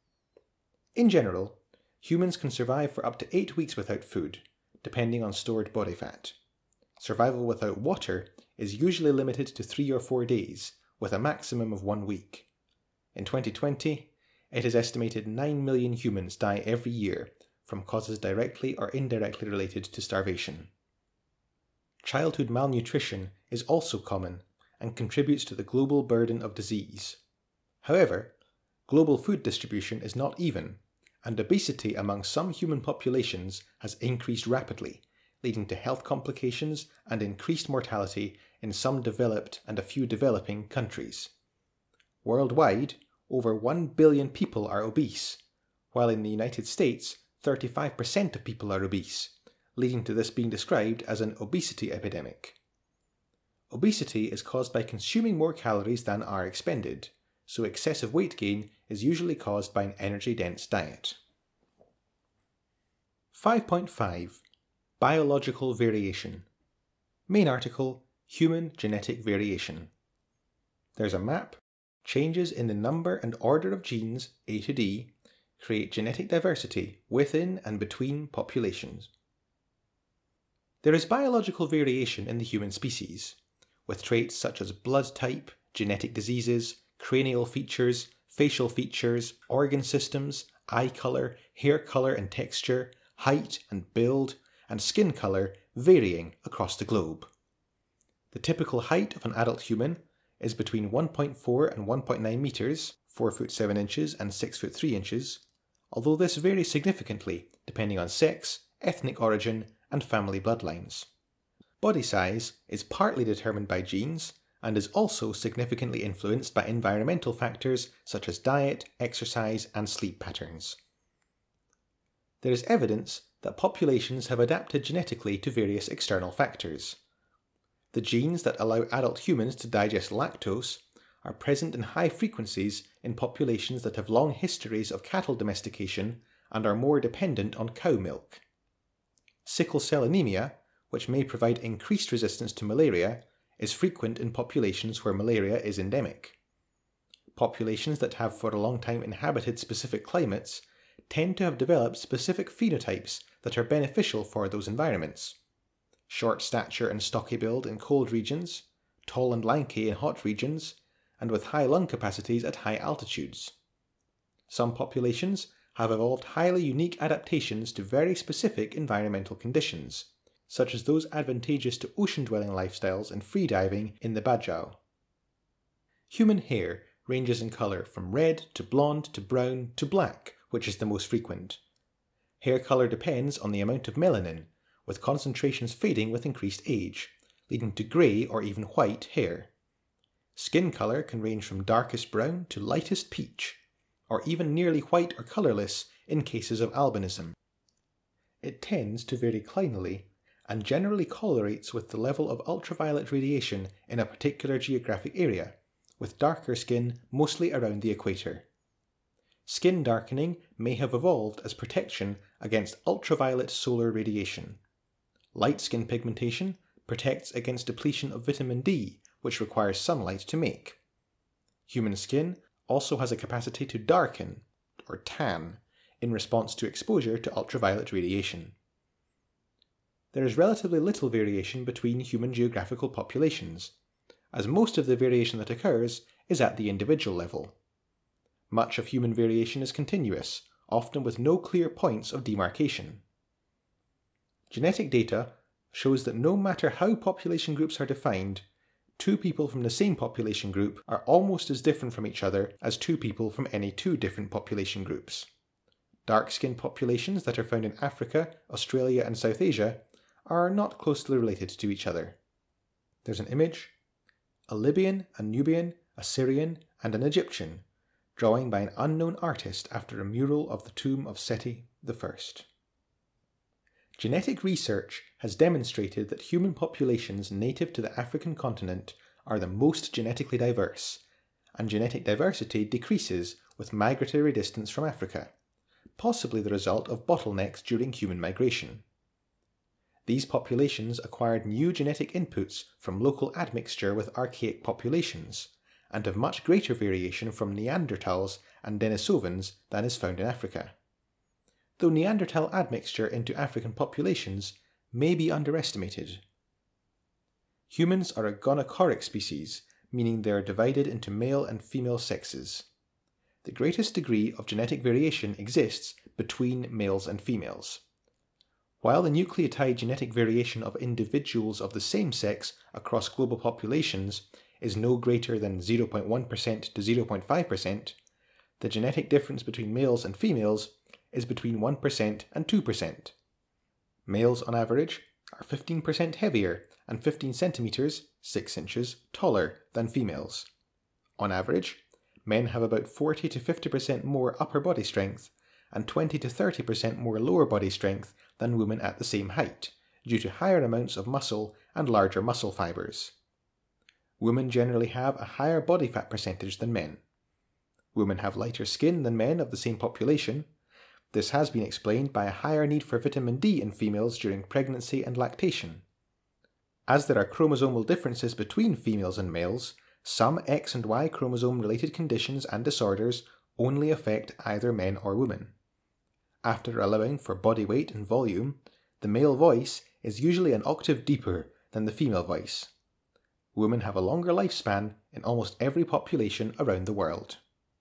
In general, humans can survive for up to 8 weeks without food, depending on stored body fat. Survival without water is usually limited to 3 or 4 days, with a maximum of 1 week. In 2020, it is estimated 9 million humans die every year from causes directly or indirectly related to starvation. Childhood malnutrition is also common and contributes to the global burden of disease. However, global food distribution is not even, and obesity among some human populations has increased rapidly, leading to health complications and increased mortality in some developed and a few developing countries. Worldwide, over 1 billion people are obese, while in the United States, 35% of people are obese, leading to this being described as an obesity epidemic. Obesity is caused by consuming more calories than are expended, so excessive weight gain is usually caused by an energy-dense diet. 5.5. Biological variation. Main article, Human Genetic Variation. There's a map. Changes in the number and order of genes, A to D, create genetic diversity within and between populations. There is biological variation in the human species, with traits such as blood type, genetic diseases, cranial features, facial features, organ systems, eye colour, hair colour and texture, height and build, and skin colour varying across the globe. The typical height of an adult human is between 1.4 and 1.9 metres, 4 foot 7 inches and 6 foot 3 inches, although this varies significantly depending on sex, ethnic origin, and family bloodlines. Body size is partly determined by genes and is also significantly influenced by environmental factors such as diet, exercise, and sleep patterns. There is evidence that populations have adapted genetically to various external factors. The genes that allow adult humans to digest lactose are present in high frequencies in populations that have long histories of cattle domestication and are more dependent on cow milk. Sickle cell anemia, which may provide increased resistance to malaria, is frequent in populations where malaria is endemic. Populations that have for a long time inhabited specific climates tend to have developed specific phenotypes that are beneficial for those environments. Short stature and stocky build in cold regions, tall and lanky in hot regions, and with high lung capacities at high altitudes. Some populations have evolved highly unique adaptations to very specific environmental conditions, such as those advantageous to ocean-dwelling lifestyles and freediving in the Bajau. Human hair ranges in colour from red to blonde to brown to black, which is the most frequent. Hair colour depends on the amount of melanin, with concentrations fading with increased age, leading to grey or even white hair. Skin colour can range from darkest brown to lightest peach, or even nearly white or colourless in cases of albinism. It tends to vary clinally and generally correlates with the level of ultraviolet radiation in a particular geographic area, with darker skin mostly around the equator. Skin darkening may have evolved as protection against ultraviolet solar radiation. Light skin pigmentation protects against depletion of vitamin D, which requires sunlight to make. Human skin also has a capacity to darken, or tan, in response to exposure to ultraviolet radiation. There is relatively little variation between human geographical populations, as most of the variation that occurs is at the individual level. Much of human variation is continuous, often with no clear points of demarcation. Genetic data shows that no matter how population groups are defined, two people from the same population group are almost as different from each other as two people from any two different population groups. Dark-skinned populations that are found in Africa, Australia and South Asia are not closely related to each other. There's an image: a Libyan, a Nubian, a Syrian and an Egyptian, drawing by an unknown artist after a mural of the tomb of Seti I. Genetic research has demonstrated that human populations native to the African continent are the most genetically diverse, and genetic diversity decreases with migratory distance from Africa, possibly the result of bottlenecks during human migration. These populations acquired new genetic inputs from local admixture with archaic populations, and have much greater variation from Neanderthals and Denisovans than is found in Africa. Though Neanderthal admixture into African populations may be underestimated. Humans are a gonochoric species, meaning they are divided into male and female sexes. The greatest degree of genetic variation exists between males and females. While the nucleotide genetic variation of individuals of the same sex across global populations is no greater than 0.1% to 0.5%, the genetic difference between males and females is between 1% and 2%. Males, on average, are 15% heavier and 15 centimeters, 6 inches, taller than females. On average, men have about 40 to 50% more upper body strength and 20 to 30% more lower body strength than women at the same height, due to higher amounts of muscle and larger muscle fibers. Women generally have a higher body fat percentage than men. Women have lighter skin than men of the same population. This has been explained by a higher need for vitamin D in females during pregnancy and lactation. As there are chromosomal differences between females and males, some X and Y chromosome-related conditions and disorders only affect either men or women. After allowing for body weight and volume, the male voice is usually an octave deeper than the female voice. Women have a longer lifespan in almost every population around the world.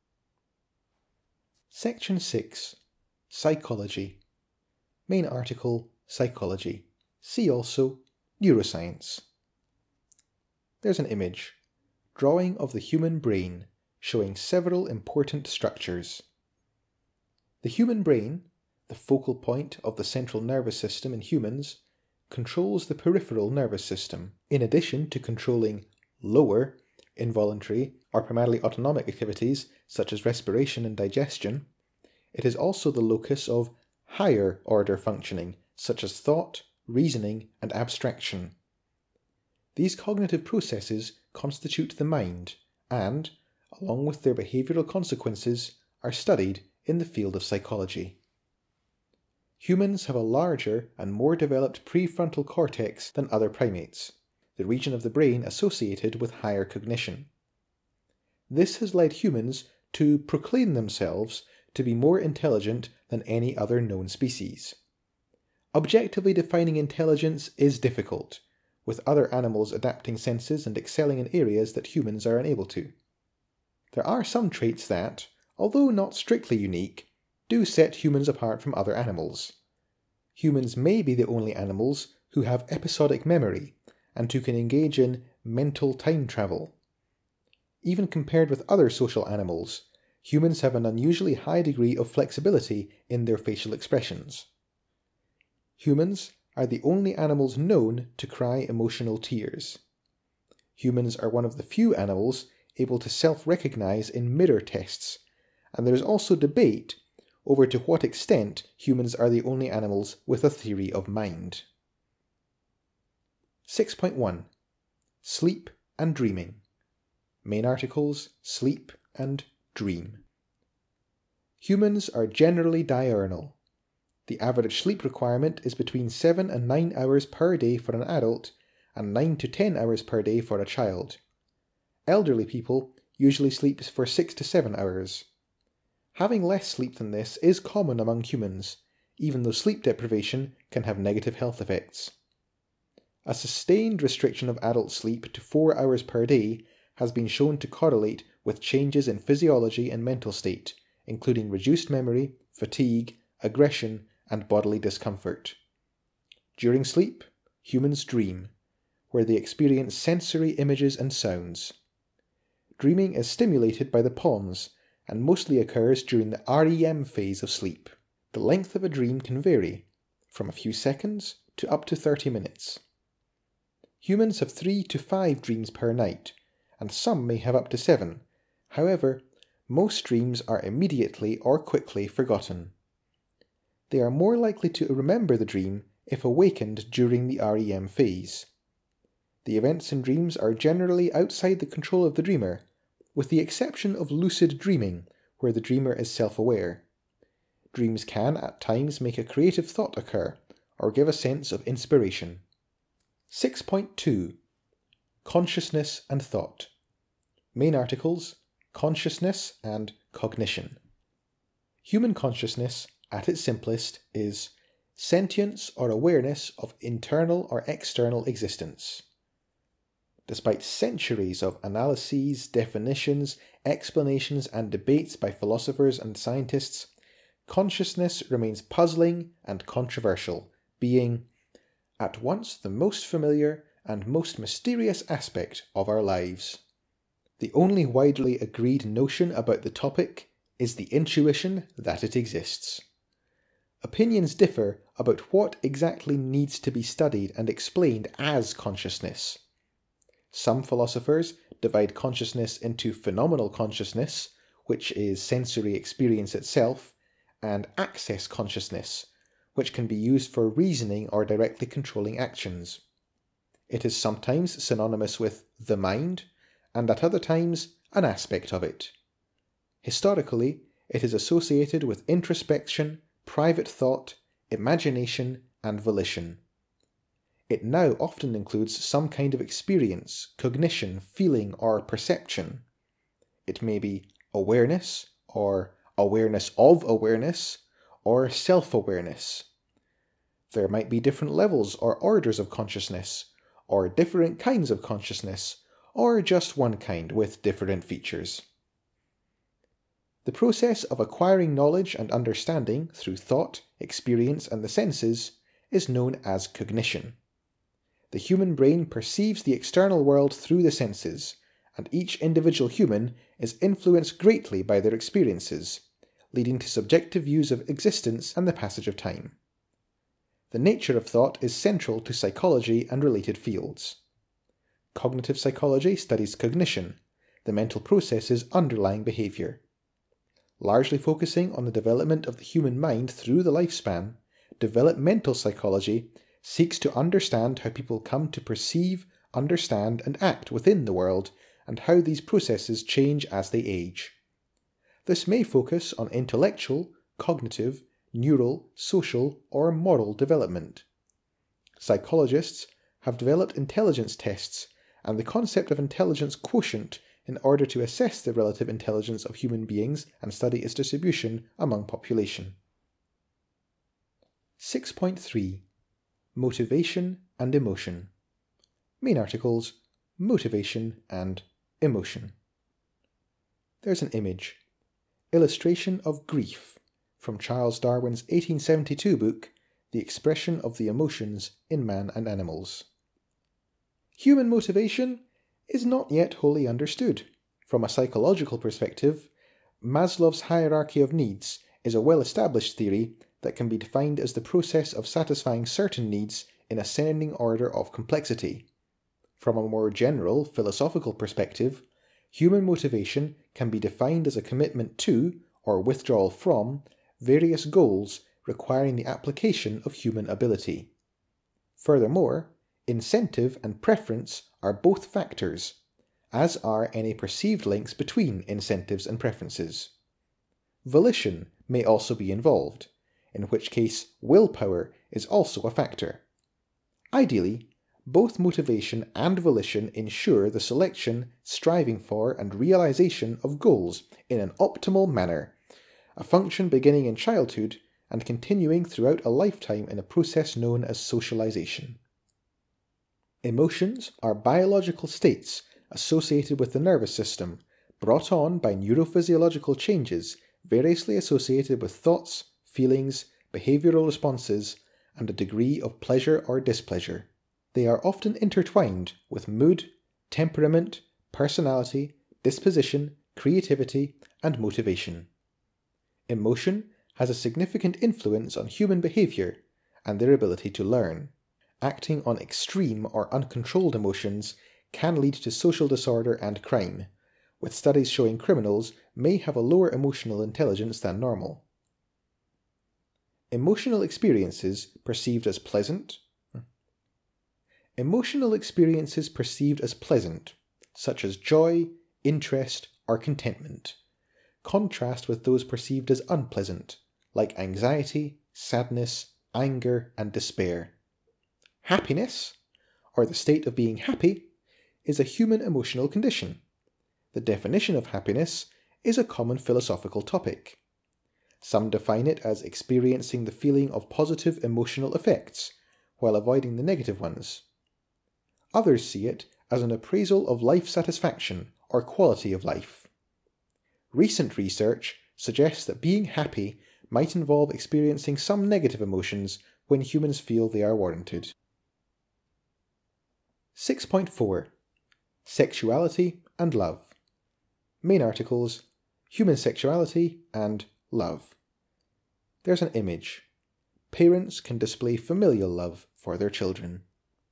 Section 6. Psychology. Main article: Psychology. See also Neuroscience. There's an image: drawing of the human brain, showing several important structures. The human brain, the focal point of the central nervous system in humans, controls the peripheral nervous system. In addition to controlling lower, involuntary, or primarily autonomic activities such as respiration and digestion, it is also the locus of higher order functioning such as thought, reasoning, and abstraction. These cognitive processes constitute the mind and, along with their behavioral consequences, are studied in the field of psychology. Humans have a larger and more developed prefrontal cortex than other primates, the region of the brain associated with higher cognition. This has led humans to proclaim themselves to be more intelligent than any other known species. Objectively defining intelligence is difficult, with other animals adapting senses and excelling in areas that humans are unable to. There are some traits that, although not strictly unique, do set humans apart from other animals. Humans may be the only animals who have episodic memory and who can engage in mental time travel. Even compared with other social animals, humans have an unusually high degree of flexibility in their facial expressions. Humans are the only animals known to cry emotional tears. Humans are one of the few animals able to self-recognize in mirror tests, and there is also debate over to what extent humans are the only animals with a theory of mind. 6.1. Sleep and dreaming. Main articles: sleep and dream. Humans are generally diurnal. The average sleep requirement is between 7 and 9 hours per day for an adult and 9 to 10 hours per day for a child. Elderly people usually sleep for 6 to 7 hours. Having less sleep than this is common among humans, even though sleep deprivation can have negative health effects. A sustained restriction of adult sleep to 4 hours per day has been shown to correlate with changes in physiology and mental state, including reduced memory, fatigue, aggression, and bodily discomfort. During sleep, humans dream, where they experience sensory images and sounds. Dreaming is stimulated by the pons and mostly occurs during the REM phase of sleep. The length of a dream can vary, from a few seconds to up to 30 minutes. Humans have 3 to 5 dreams per night, and some may have up to 7. However, most dreams are immediately or quickly forgotten. They are more likely to remember the dream if awakened during the REM phase. The events in dreams are generally outside the control of the dreamer, with the exception of lucid dreaming, where the dreamer is self-aware. Dreams can, at times, make a creative thought occur, or give a sense of inspiration. 6.2 Consciousness and Thought. Main articles: Consciousness and Cognition. Human consciousness, at its simplest, is sentience or awareness of internal or external existence. Despite centuries of analyses, definitions, explanations, and debates by philosophers and scientists, consciousness remains puzzling and controversial, being at once the most familiar and most mysterious aspect of our lives. The only widely agreed notion about the topic is the intuition that it exists. Opinions differ about what exactly needs to be studied and explained as consciousness. Some philosophers divide consciousness into phenomenal consciousness, which is sensory experience itself, and access consciousness, which can be used for reasoning or directly controlling actions. It is sometimes synonymous with the mind, and at other times an aspect of it. Historically, it is associated with introspection, private thought, imagination, and volition. It now often includes some kind of experience, cognition, feeling, or perception. It may be awareness, or awareness of awareness, or self-awareness. There might be different levels or orders of consciousness, or different kinds of consciousness, or just one kind with different features. The process of acquiring knowledge and understanding through thought, experience, and the senses is known as cognition. The human brain perceives the external world through the senses, and each individual human is influenced greatly by their experiences, leading to subjective views of existence and the passage of time. The nature of thought is central to psychology and related fields. Cognitive psychology studies cognition, the mental processes underlying behavior. Largely focusing on the development of the human mind through the lifespan, developmental psychology seeks to understand how people come to perceive, understand, and act within the world, and how these processes change as they age. This may focus on intellectual, cognitive, neural, social, or moral development. Psychologists have developed intelligence tests and the concept of intelligence quotient in order to assess the relative intelligence of human beings and study its distribution among population. 6.3 Motivation and Emotion. Main articles: Motivation and Emotion. There's an image. Illustration of grief from Charles Darwin's 1872 book, The Expression of the Emotions in Man and Animals. Human motivation is not yet wholly understood. From a psychological perspective, Maslow's hierarchy of needs is a well-established theory that can be defined as the process of satisfying certain needs in ascending order of complexity. From a more general philosophical perspective, human motivation can be defined as a commitment to, or withdrawal from, various goals requiring the application of human ability. Furthermore, incentive and preference are both factors, as are any perceived links between incentives and preferences. Volition may also be involved, in which case willpower is also a factor. Ideally, both motivation and volition ensure the selection, striving for, and realization of goals in an optimal manner, a function beginning in childhood and continuing throughout a lifetime in a process known as socialization. Emotions are biological states associated with the nervous system, brought on by neurophysiological changes variously associated with thoughts, feelings, behavioral responses, and a degree of pleasure or displeasure. They are often intertwined with mood, temperament, personality, disposition, creativity, and motivation. Emotion has a significant influence on human behavior and their ability to learn. Acting on extreme or uncontrolled emotions can lead to social disorder and crime, with studies showing criminals may have a lower emotional intelligence than normal. Emotional experiences perceived as pleasant, such as joy, interest, or contentment, contrast with those perceived as unpleasant, like anxiety, sadness, anger, and despair. Happiness, or the state of being happy, is a human emotional condition. The definition of happiness is a common philosophical topic. Some define it as experiencing the feeling of positive emotional effects, while avoiding the negative ones. Others see it as an appraisal of life satisfaction or quality of life. Recent research suggests that being happy might involve experiencing some negative emotions when humans feel they are warranted. 6.4 Sexuality and Love. Main articles: Human Sexuality and Love. There's an image. Parents can display familial love for their children.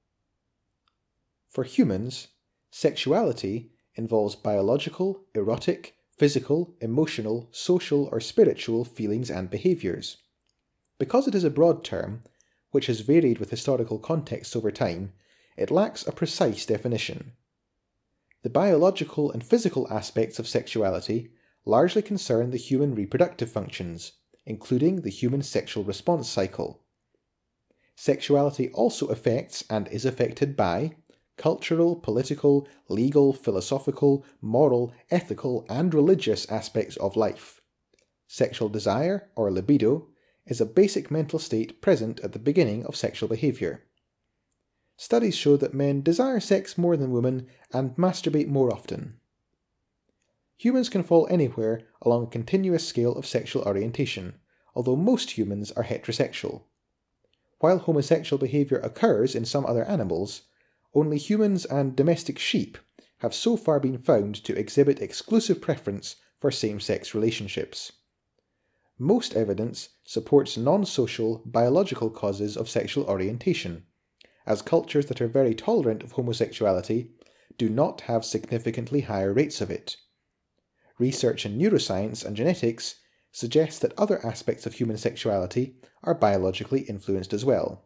For humans, sexuality involves biological, erotic, physical, emotional, social, or spiritual feelings and behaviors. Because it is a broad term, which has varied with historical contexts over time, it lacks a precise definition. The biological and physical aspects of sexuality largely concern the human reproductive functions, including the human sexual response cycle. Sexuality also affects and is affected by cultural, political, legal, philosophical, moral, ethical, and religious aspects of life. Sexual desire, or libido, is a basic mental state present at the beginning of sexual behavior. Studies show that men desire sex more than women and masturbate more often. Humans can fall anywhere along a continuous scale of sexual orientation, although most humans are heterosexual. While homosexual behavior occurs in some other animals, only humans and domestic sheep have so far been found to exhibit exclusive preference for same-sex relationships. Most evidence supports non-social, biological causes of sexual orientation, as cultures that are very tolerant of homosexuality do not have significantly higher rates of it. Research in neuroscience and genetics suggests that other aspects of human sexuality are biologically influenced as well.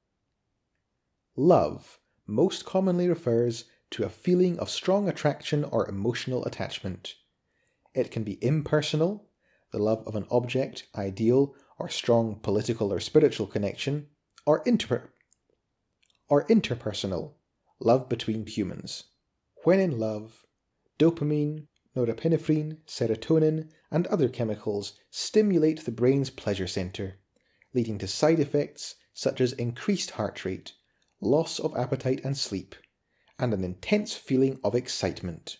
Love most commonly refers to a feeling of strong attraction or emotional attachment. It can be impersonal, the love of an object, ideal, or strong political or spiritual connection, or interpersonal, love between humans. When in love, dopamine, norepinephrine, serotonin, and other chemicals stimulate the brain's pleasure center, leading to side effects such as increased heart rate, loss of appetite and sleep, and an intense feeling of excitement.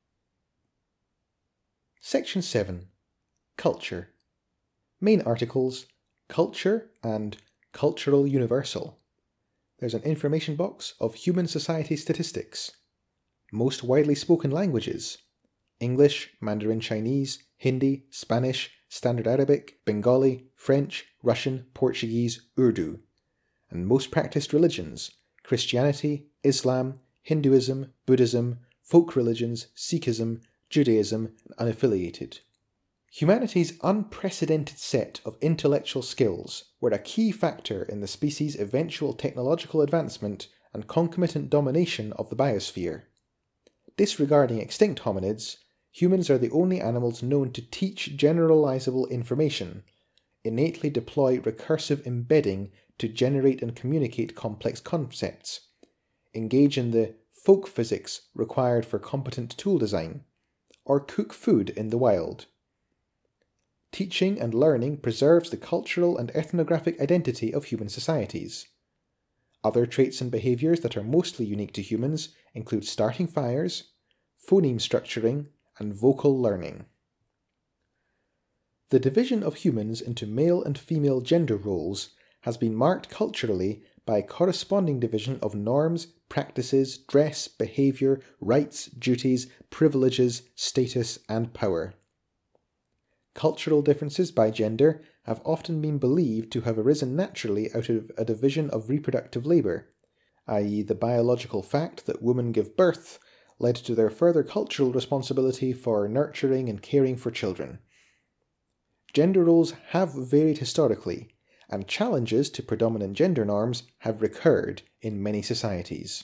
Section 7. Culture. Main articles: Culture and Cultural Universal. There's an information box of human society statistics. Most widely spoken languages: English, Mandarin Chinese, Hindi, Spanish, Standard Arabic, Bengali, French, Russian, Portuguese, Urdu. And most practiced religions: Christianity, Islam, Hinduism, Buddhism, folk religions, Sikhism, Judaism, and unaffiliated. Humanity's unprecedented set of intellectual skills were a key factor in the species' eventual technological advancement and concomitant domination of the biosphere. Disregarding extinct hominids, humans are the only animals known to teach generalizable information, innately deploy recursive embedding to generate and communicate complex concepts, engage in the folk physics required for competent tool design, or cook food in the wild. teaching and learning preserves the cultural and ethnographic identity of human societies. Other traits and behaviours that are mostly unique to humans include starting fires, phoneme structuring, and vocal learning. The division of humans into male and female gender roles has been marked culturally by a corresponding division of norms, practices, dress, behaviour, rights, duties, privileges, status, and power. Cultural differences by gender have often been believed to have arisen naturally out of a division of reproductive labour, i.e. the biological fact that women give birth led to their further cultural responsibility for nurturing and caring for children. Gender roles have varied historically, and challenges to predominant gender norms have recurred in many societies.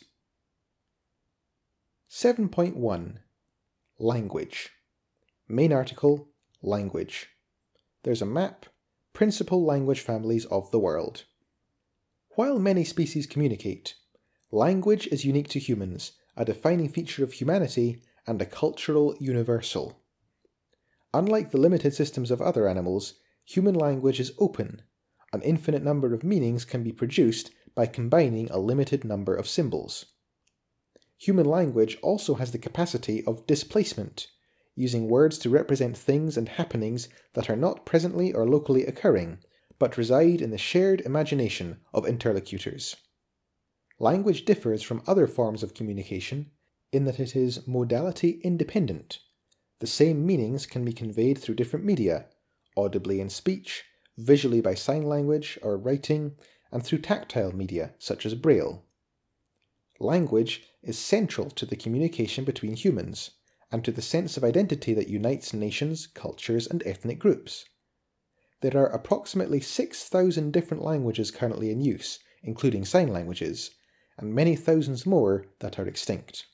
7.1 Language. Main article, Language. There's a map, Principal Language Families of the World. While many species communicate, language is unique to humans, a defining feature of humanity and a cultural universal. Unlike the limited systems of other animals, human language is open. An infinite number of meanings can be produced by combining a limited number of symbols. Human language also has the capacity of displacement, using words to represent things and happenings that are not presently or locally occurring, but reside in the shared imagination of interlocutors. Language differs from other forms of communication in that it is modality independent. The same meanings can be conveyed through different media, audibly in speech, visually by sign language or writing, and through tactile media such as Braille. Language is central to the communication between humans, and to the sense of identity that unites nations, cultures, and ethnic groups. There are approximately 6,000 different languages currently in use, including sign languages, and many thousands more that are extinct.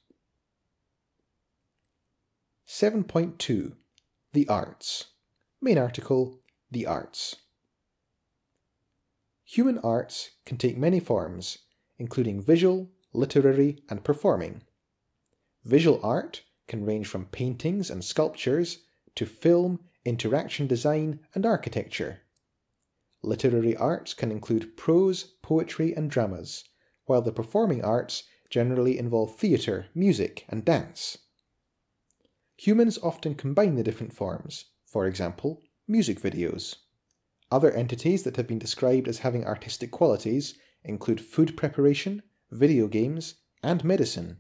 7.2 The Arts. Main article, The Arts. Human arts can take many forms, including visual, literary, and performing. Visual art can range from paintings and sculptures to film, interaction design, and architecture. Literary arts can include prose, poetry, and dramas, while the performing arts generally involve theatre, music, and dance. Humans often combine the different forms, for example, music videos. Other entities that have been described as having artistic qualities include food preparation, video games, and medicine.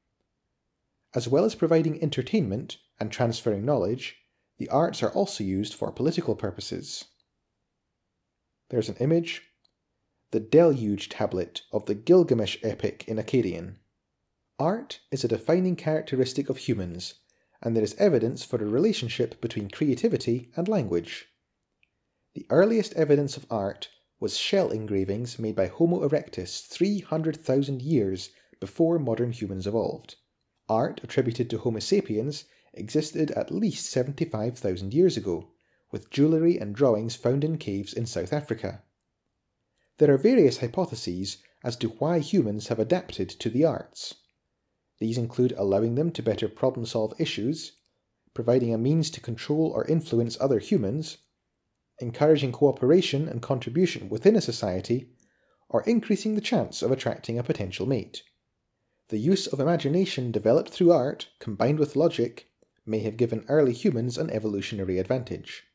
As well as providing entertainment and transferring knowledge, the arts are also used for political purposes. There's an image, the Deluge tablet of the Gilgamesh epic in Akkadian. Art is a defining characteristic of humans, and there is evidence for a relationship between creativity and language. The earliest evidence of art was shell engravings made by Homo erectus 300,000 years before modern humans evolved. Art attributed to Homo sapiens existed at least 75,000 years ago, with jewellery and drawings found in caves in South Africa. There are various hypotheses as to why humans have adapted to the arts. These include allowing them to better problem-solve issues, providing a means to control or influence other humans, encouraging cooperation and contribution within a society, or increasing the chance of attracting a potential mate. The use of imagination developed through art, combined with logic, may have given early humans an evolutionary advantage.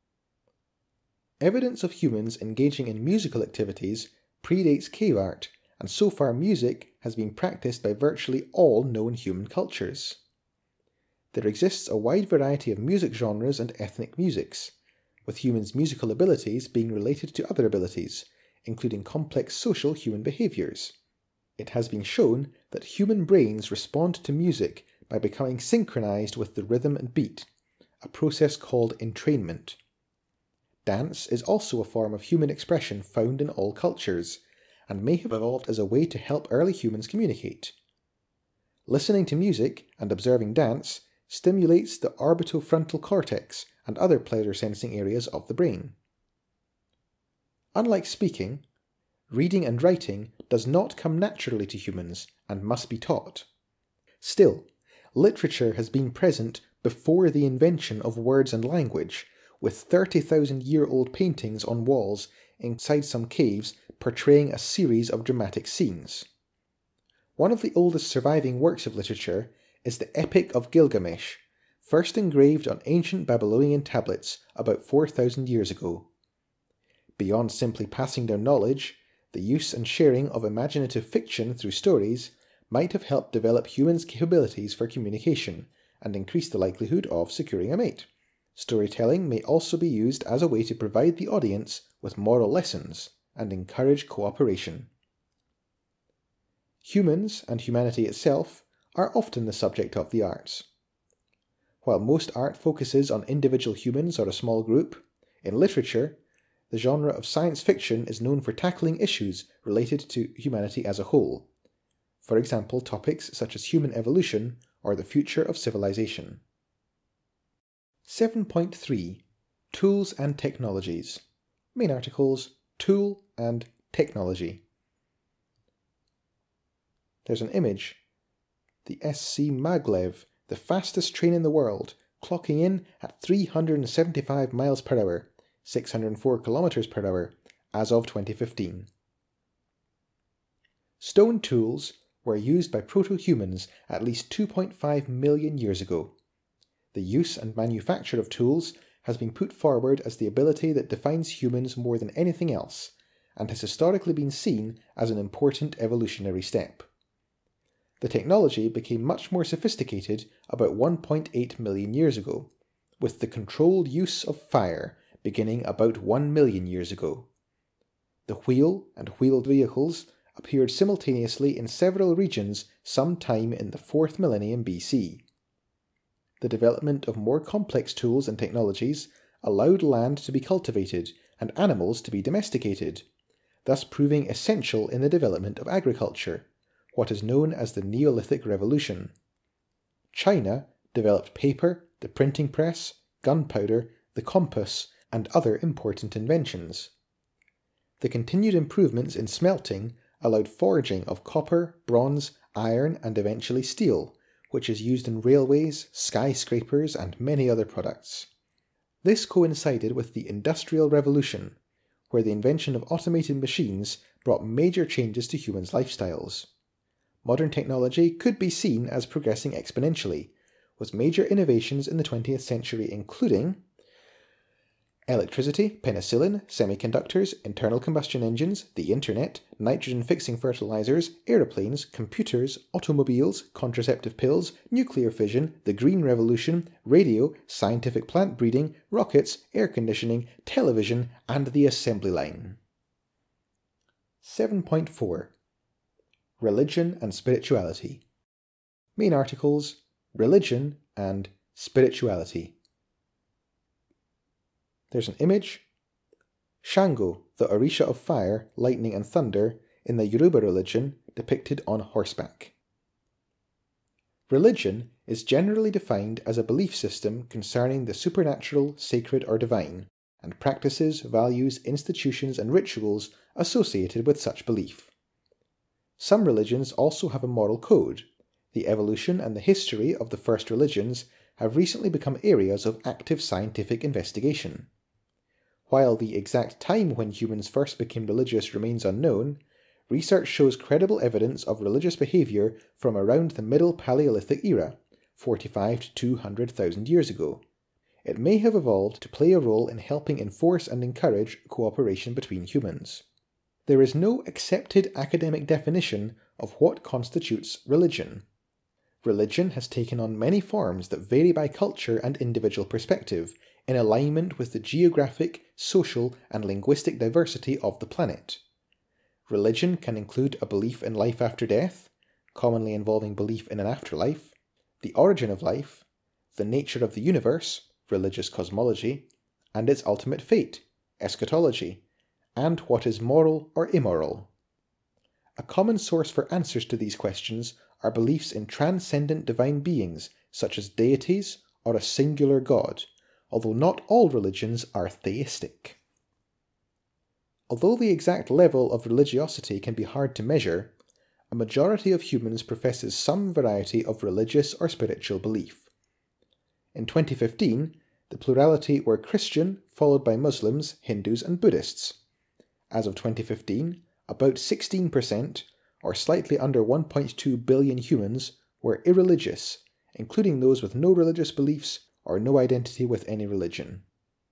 Evidence of humans engaging in musical activities predates cave art, and so far music has been practiced by virtually all known human cultures. There exists a wide variety of music genres and ethnic musics, with humans' musical abilities being related to other abilities, including complex social human behaviours. It has been shown that human brains respond to music by becoming synchronized with the rhythm and beat, a process called entrainment. Dance is also a form of human expression found in all cultures, and may have evolved as a way to help early humans communicate. Listening to music and observing dance stimulates the orbitofrontal cortex and other pleasure-sensing areas of the brain. Unlike speaking, reading and writing does not come naturally to humans and must be taught. Still, literature has been present before the invention of words and language, with 30,000-year-old paintings on walls inside some caves portraying a series of dramatic scenes. One of the oldest surviving works of literature is the Epic of Gilgamesh, first engraved on ancient Babylonian tablets about 4,000 years ago. Beyond simply passing down knowledge, the use and sharing of imaginative fiction through stories might have helped develop humans' capabilities for communication and increase the likelihood of securing a mate. Storytelling may also be used as a way to provide the audience with moral lessons and encourage cooperation. Humans and humanity itself are often the subject of the arts. While most art focuses on individual humans or a small group, in literature, the genre of science fiction is known for tackling issues related to humanity as a whole. For example, topics such as human evolution or the future of civilization. 7.3 Tools and Technologies. Main articles, Tool and Technology. There's an image. The SC Maglev, the fastest train in the world, clocking in at 375 miles per hour, 604 kilometers per hour, as of 2015. Stone tools were used by proto-humans at least 2.5 million years ago. The use and manufacture of tools has been put forward as the ability that defines humans more than anything else, and has historically been seen as an important evolutionary step. The technology became much more sophisticated about 1.8 million years ago, with the controlled use of fire beginning about 1 million years ago. The wheel and wheeled vehicles appeared simultaneously in several regions sometime in the 4th millennium BC. The development of more complex tools and technologies allowed land to be cultivated and animals to be domesticated, thus proving essential in the development of agriculture, what is known as the Neolithic Revolution. China developed paper, the printing press, gunpowder, the compass, and other important inventions. The continued improvements in smelting allowed forging of copper, bronze, iron, and eventually steel, which is used in railways, skyscrapers, and many other products. This coincided with the Industrial Revolution, where the invention of automated machines brought major changes to humans' lifestyles. Modern technology could be seen as progressing exponentially, with major innovations in the 20th century including electricity, penicillin, semiconductors, internal combustion engines, the internet, nitrogen-fixing fertilizers, aeroplanes, computers, automobiles, contraceptive pills, nuclear fission, the Green Revolution, radio, scientific plant breeding, rockets, air conditioning, television, and the assembly line. 7.4 Religion and Spirituality. Main articles, Religion and Spirituality. There's an image. Shango, the Orisha of fire, lightning and thunder, in the Yoruba religion, depicted on horseback. Religion is generally defined as a belief system concerning the supernatural, sacred or divine, and practices, values, institutions and rituals associated with such belief. Some religions also have a moral code. The evolution and the history of the first religions have recently become areas of active scientific investigation. While the exact time when humans first became religious remains unknown, research shows credible evidence of religious behaviour from around the Middle Paleolithic era, 45 to 200,000 years ago. It may have evolved to play a role in helping enforce and encourage cooperation between humans. There is no accepted academic definition of what constitutes religion. Religion has taken on many forms that vary by culture and individual perspective, in alignment with the geographic, social, and linguistic diversity of the planet. Religion can include a belief in life after death, commonly involving belief in an afterlife, the origin of life, the nature of the universe, religious cosmology, and its ultimate fate, eschatology, and what is moral or immoral. A common source for answers to these questions are beliefs in transcendent divine beings, such as deities or a singular god, although not all religions are theistic. Although the exact level of religiosity can be hard to measure, a majority of humans professes some variety of religious or spiritual belief. In 2015, The plurality were Christian, followed by Muslims, Hindus, and Buddhists. As of 2015, about 16%, or slightly under 1.2 billion humans, were irreligious, including those with no religious beliefs or no identity with any religion.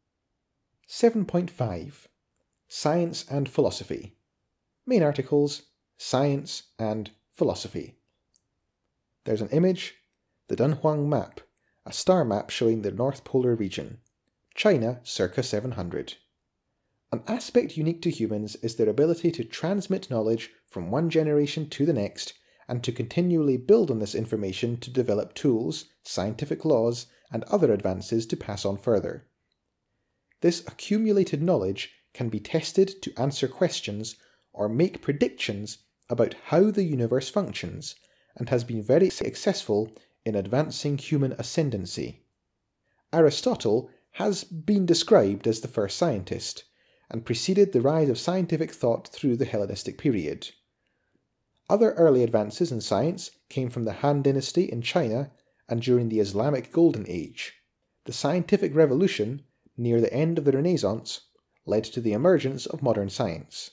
7.5. Science and Philosophy. Main articles: Science and Philosophy. There's an image, the Dunhuang map, a star map showing the North Polar region. China circa 700. An aspect unique to humans is their ability to transmit knowledge from one generation to the next and to continually build on this information to develop tools, scientific laws, and other advances to pass on further. This accumulated knowledge can be tested to answer questions or make predictions about how the universe functions, and has been very successful in advancing human ascendancy. Aristotle has been described as the first scientist, and preceded the rise of scientific thought through the Hellenistic period. Other early advances in science came from the Han Dynasty in China and during the Islamic Golden Age. The scientific revolution, near the end of the Renaissance, led to the emergence of modern science.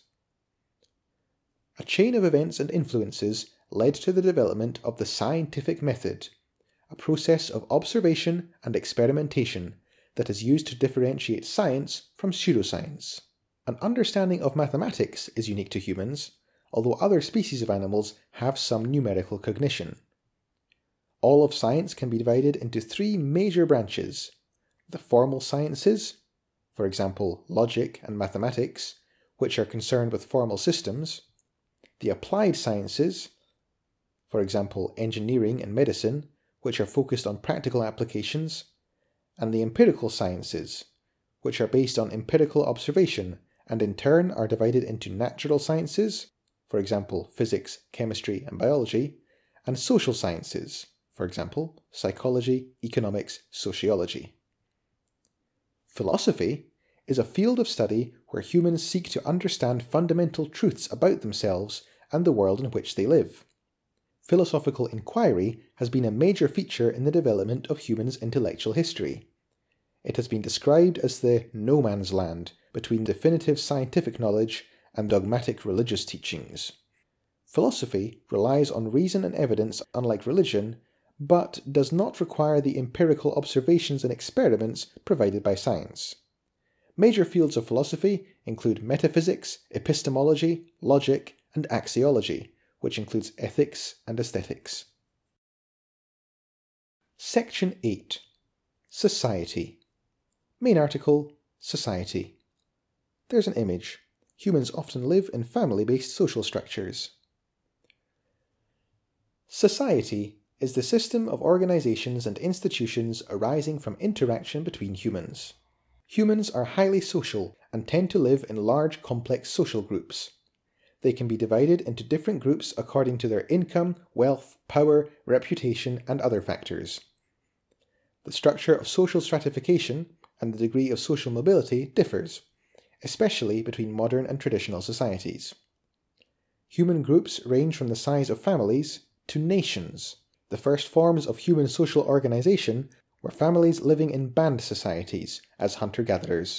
A chain of events and influences led to the development of the scientific method, a process of observation and experimentation that is used to differentiate science from pseudoscience. An understanding of mathematics is unique to humans, although other species of animals have some numerical cognition. All of science can be divided into three major branches: the formal sciences, for example, logic and mathematics, which are concerned with formal systems; the applied sciences, for example, engineering and medicine, which are focused on practical applications; and the empirical sciences, which are based on empirical observation and in turn are divided into natural sciences, for example, physics, chemistry, and biology, and social sciences, for example, psychology, economics, sociology. Philosophy is a field of study where humans seek to understand fundamental truths about themselves and the world in which they live. Philosophical inquiry has been a major feature in the development of humans' intellectual history. It has been described as the no man's land between definitive scientific knowledge and dogmatic religious teachings. Philosophy relies on reason and evidence unlike religion, but does not require the empirical observations and experiments provided by science. Major fields of philosophy include metaphysics, epistemology, logic, and axiology, which includes ethics and aesthetics. Section 8. Society. Main article: Society. There's an image. Humans often live in family-based social structures. Society is the system of organizations and institutions arising from interaction between humans. Humans are highly social and tend to live in large, complex social groups. They can be divided into different groups according to their income, wealth, power, reputation, and other factors. The structure of social stratification and the degree of social mobility differs, especially between modern and traditional societies. Human groups range from the size of families to nations. The first forms of human social organization were families living in band societies as hunter-gatherers.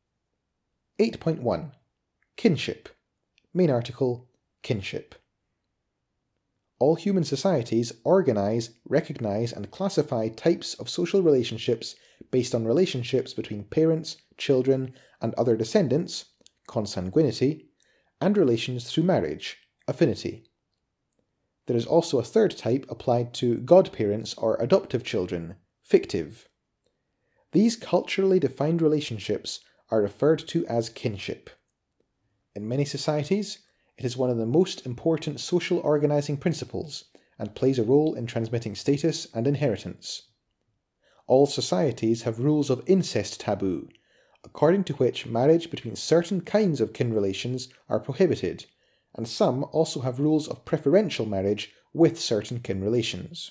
8.1. Kinship. Main article: Kinship. All human societies organize, recognize, and classify types of social relationships based on relationships between parents, children, and other descendants, consanguinity, and relations through marriage, affinity. There is also a third type applied to godparents or adoptive children, fictive. These culturally defined relationships are referred to as kinship. In many societies, it is one of the most important social organizing principles and plays a role in transmitting status and inheritance. All societies have rules of incest taboo, according to which marriage between certain kinds of kin relations are prohibited, and some also have rules of preferential marriage with certain kin relations.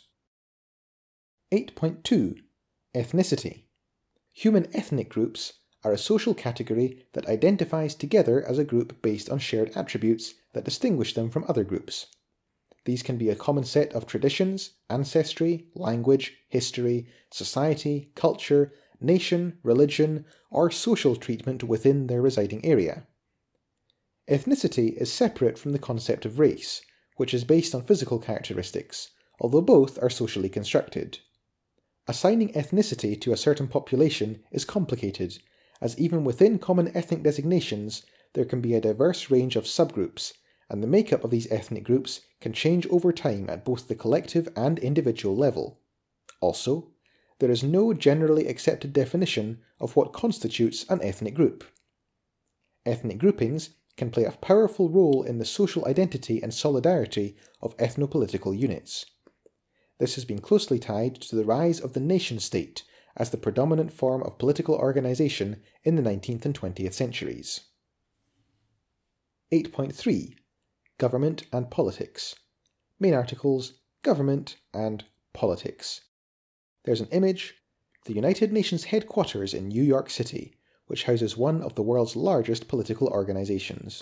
8.2. Ethnicity. Human ethnic groups are a social category that identifies together as a group based on shared attributes that distinguish them from other groups. These can be a common set of traditions, ancestry, language, history, society, culture, nation, religion, or social treatment within their residing area. Ethnicity is separate from the concept of race, which is based on physical characteristics, although both are socially constructed. Assigning ethnicity to a certain population is complicated, as even within common ethnic designations there can be a diverse range of subgroups, and the makeup of these ethnic groups can change over time at both the collective and individual level. Also, there is no generally accepted definition of what constitutes an ethnic group. Ethnic groupings can play a powerful role in the social identity and solidarity of ethnopolitical units. This has been closely tied to the rise of the nation-state as the predominant form of political organisation in the 19th and 20th centuries. 8.3. Government and Politics. Main articles: Government and Politics. There's an image: the United Nations headquarters in New York City, which houses one of the world's largest political organizations.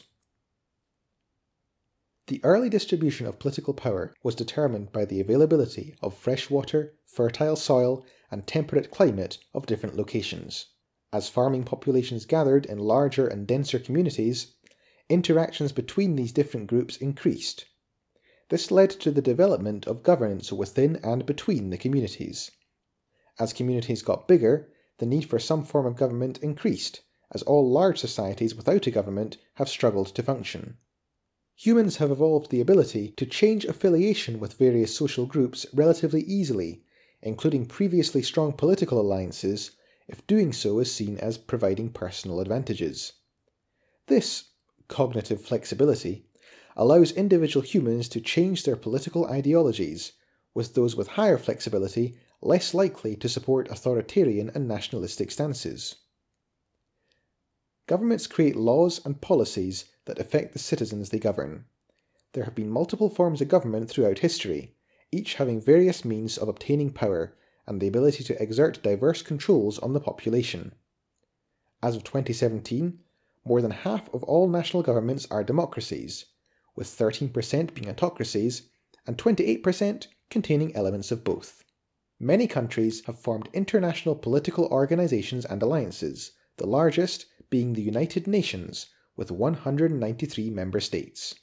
The early distribution of political power was determined by the availability of fresh water, fertile soil, and temperate climate of different locations. As farming populations gathered in larger and denser communities, interactions between these different groups increased. This led to the development of governance within and between the communities. As communities got bigger, the need for some form of government increased, as all large societies without a government have struggled to function. Humans have evolved the ability to change affiliation with various social groups relatively easily, including previously strong political alliances, if doing so is seen as providing personal advantages. This cognitive flexibility allows individual humans to change their political ideologies, with those with higher flexibility less likely to support authoritarian and nationalistic stances. Governments create laws and policies that affect the citizens they govern. There have been multiple forms of government throughout history, each having various means of obtaining power and the ability to exert diverse controls on the population. As of 2017, more than half of all national governments are democracies, with 13% being autocracies and 28% containing elements of both. Many countries have formed international political organizations and alliances, the largest being the United Nations, with 193 member states.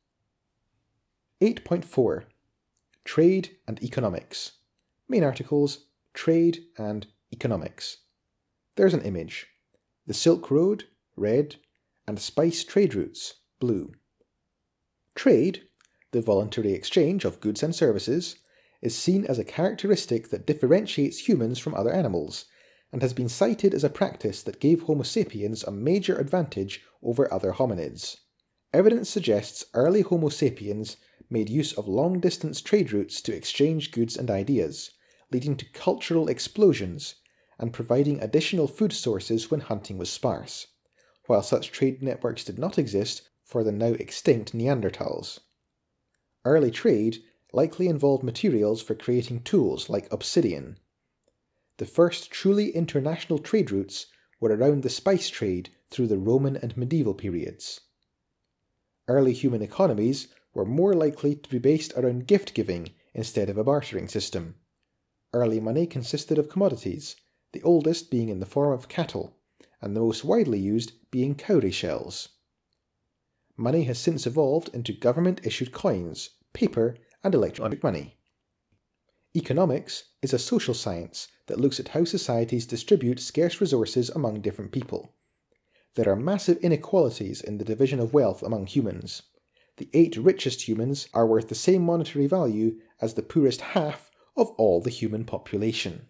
8.4. Trade and Economics. Main articles: Trade and Economics. There's an image: the Silk Road, red, and spice trade routes, blue. Trade, the voluntary exchange of goods and services, is seen as a characteristic that differentiates humans from other animals, and has been cited as a practice that gave Homo sapiens a major advantage over other hominids. Evidence suggests early Homo sapiens made use of long-distance trade routes to exchange goods and ideas, leading to cultural explosions and providing additional food sources when hunting was sparse, while such trade networks did not exist for the now extinct Neanderthals. Early trade likely involved materials for creating tools like obsidian. The first truly international trade routes were around the spice trade through the Roman and medieval periods. Early human economies were more likely to be based around gift-giving instead of a bartering system. Early money consisted of commodities, the oldest being in the form of cattle, and the most widely used being cowrie shells. Money has since evolved into government-issued coins, paper, and electronic money. Economics is a social science that looks at how societies distribute scarce resources among different people. There are massive inequalities in the division of wealth among humans. The 8 richest humans are worth the same monetary value as the poorest half of all the human population.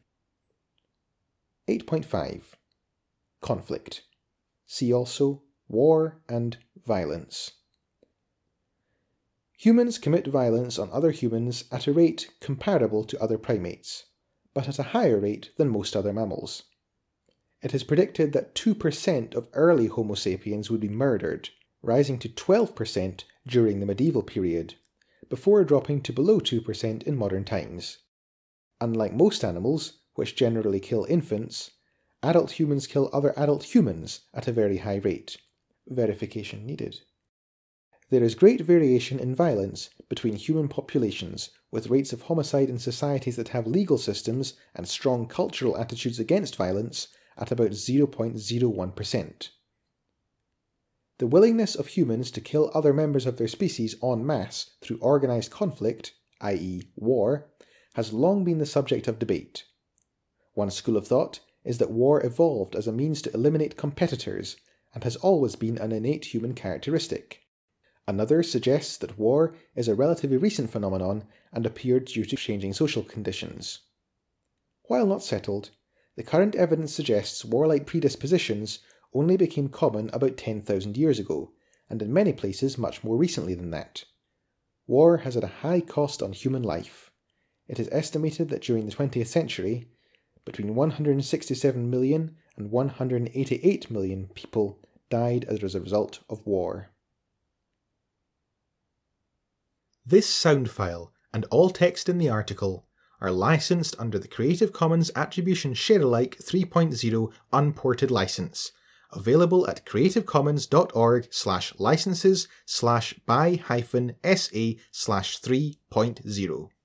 8.5. Conflict. See also war and violence. Humans commit violence on other humans at a rate comparable to other primates, but at a higher rate than most other mammals. It is predicted that 2% of early Homo sapiens would be murdered, rising to 12% during the medieval period, before dropping to below 2% in modern times. Unlike most animals, which generally kill infants, adult humans kill other adult humans at a very high rate. Verification needed. There is great variation in violence between human populations, with rates of homicide in societies that have legal systems and strong cultural attitudes against violence at about 0.01%. The willingness of humans to kill other members of their species en masse through organised conflict, i.e. war, has long been the subject of debate. One school of thought is that war evolved as a means to eliminate competitors and has always been an innate human characteristic. Another suggests that war is a relatively recent phenomenon and appeared due to changing social conditions. While not settled, the current evidence suggests warlike predispositions only became common about 10,000 years ago, and in many places much more recently than that. War has had a high cost on human life. It is estimated that during the 20th century, between 167 million and 188 million people died as a result of war. This sound file and all text in the article are licensed under the Creative Commons Attribution Share-alike 3.0 Unported License, available at creativecommons.org/licenses/by-sa/3.0.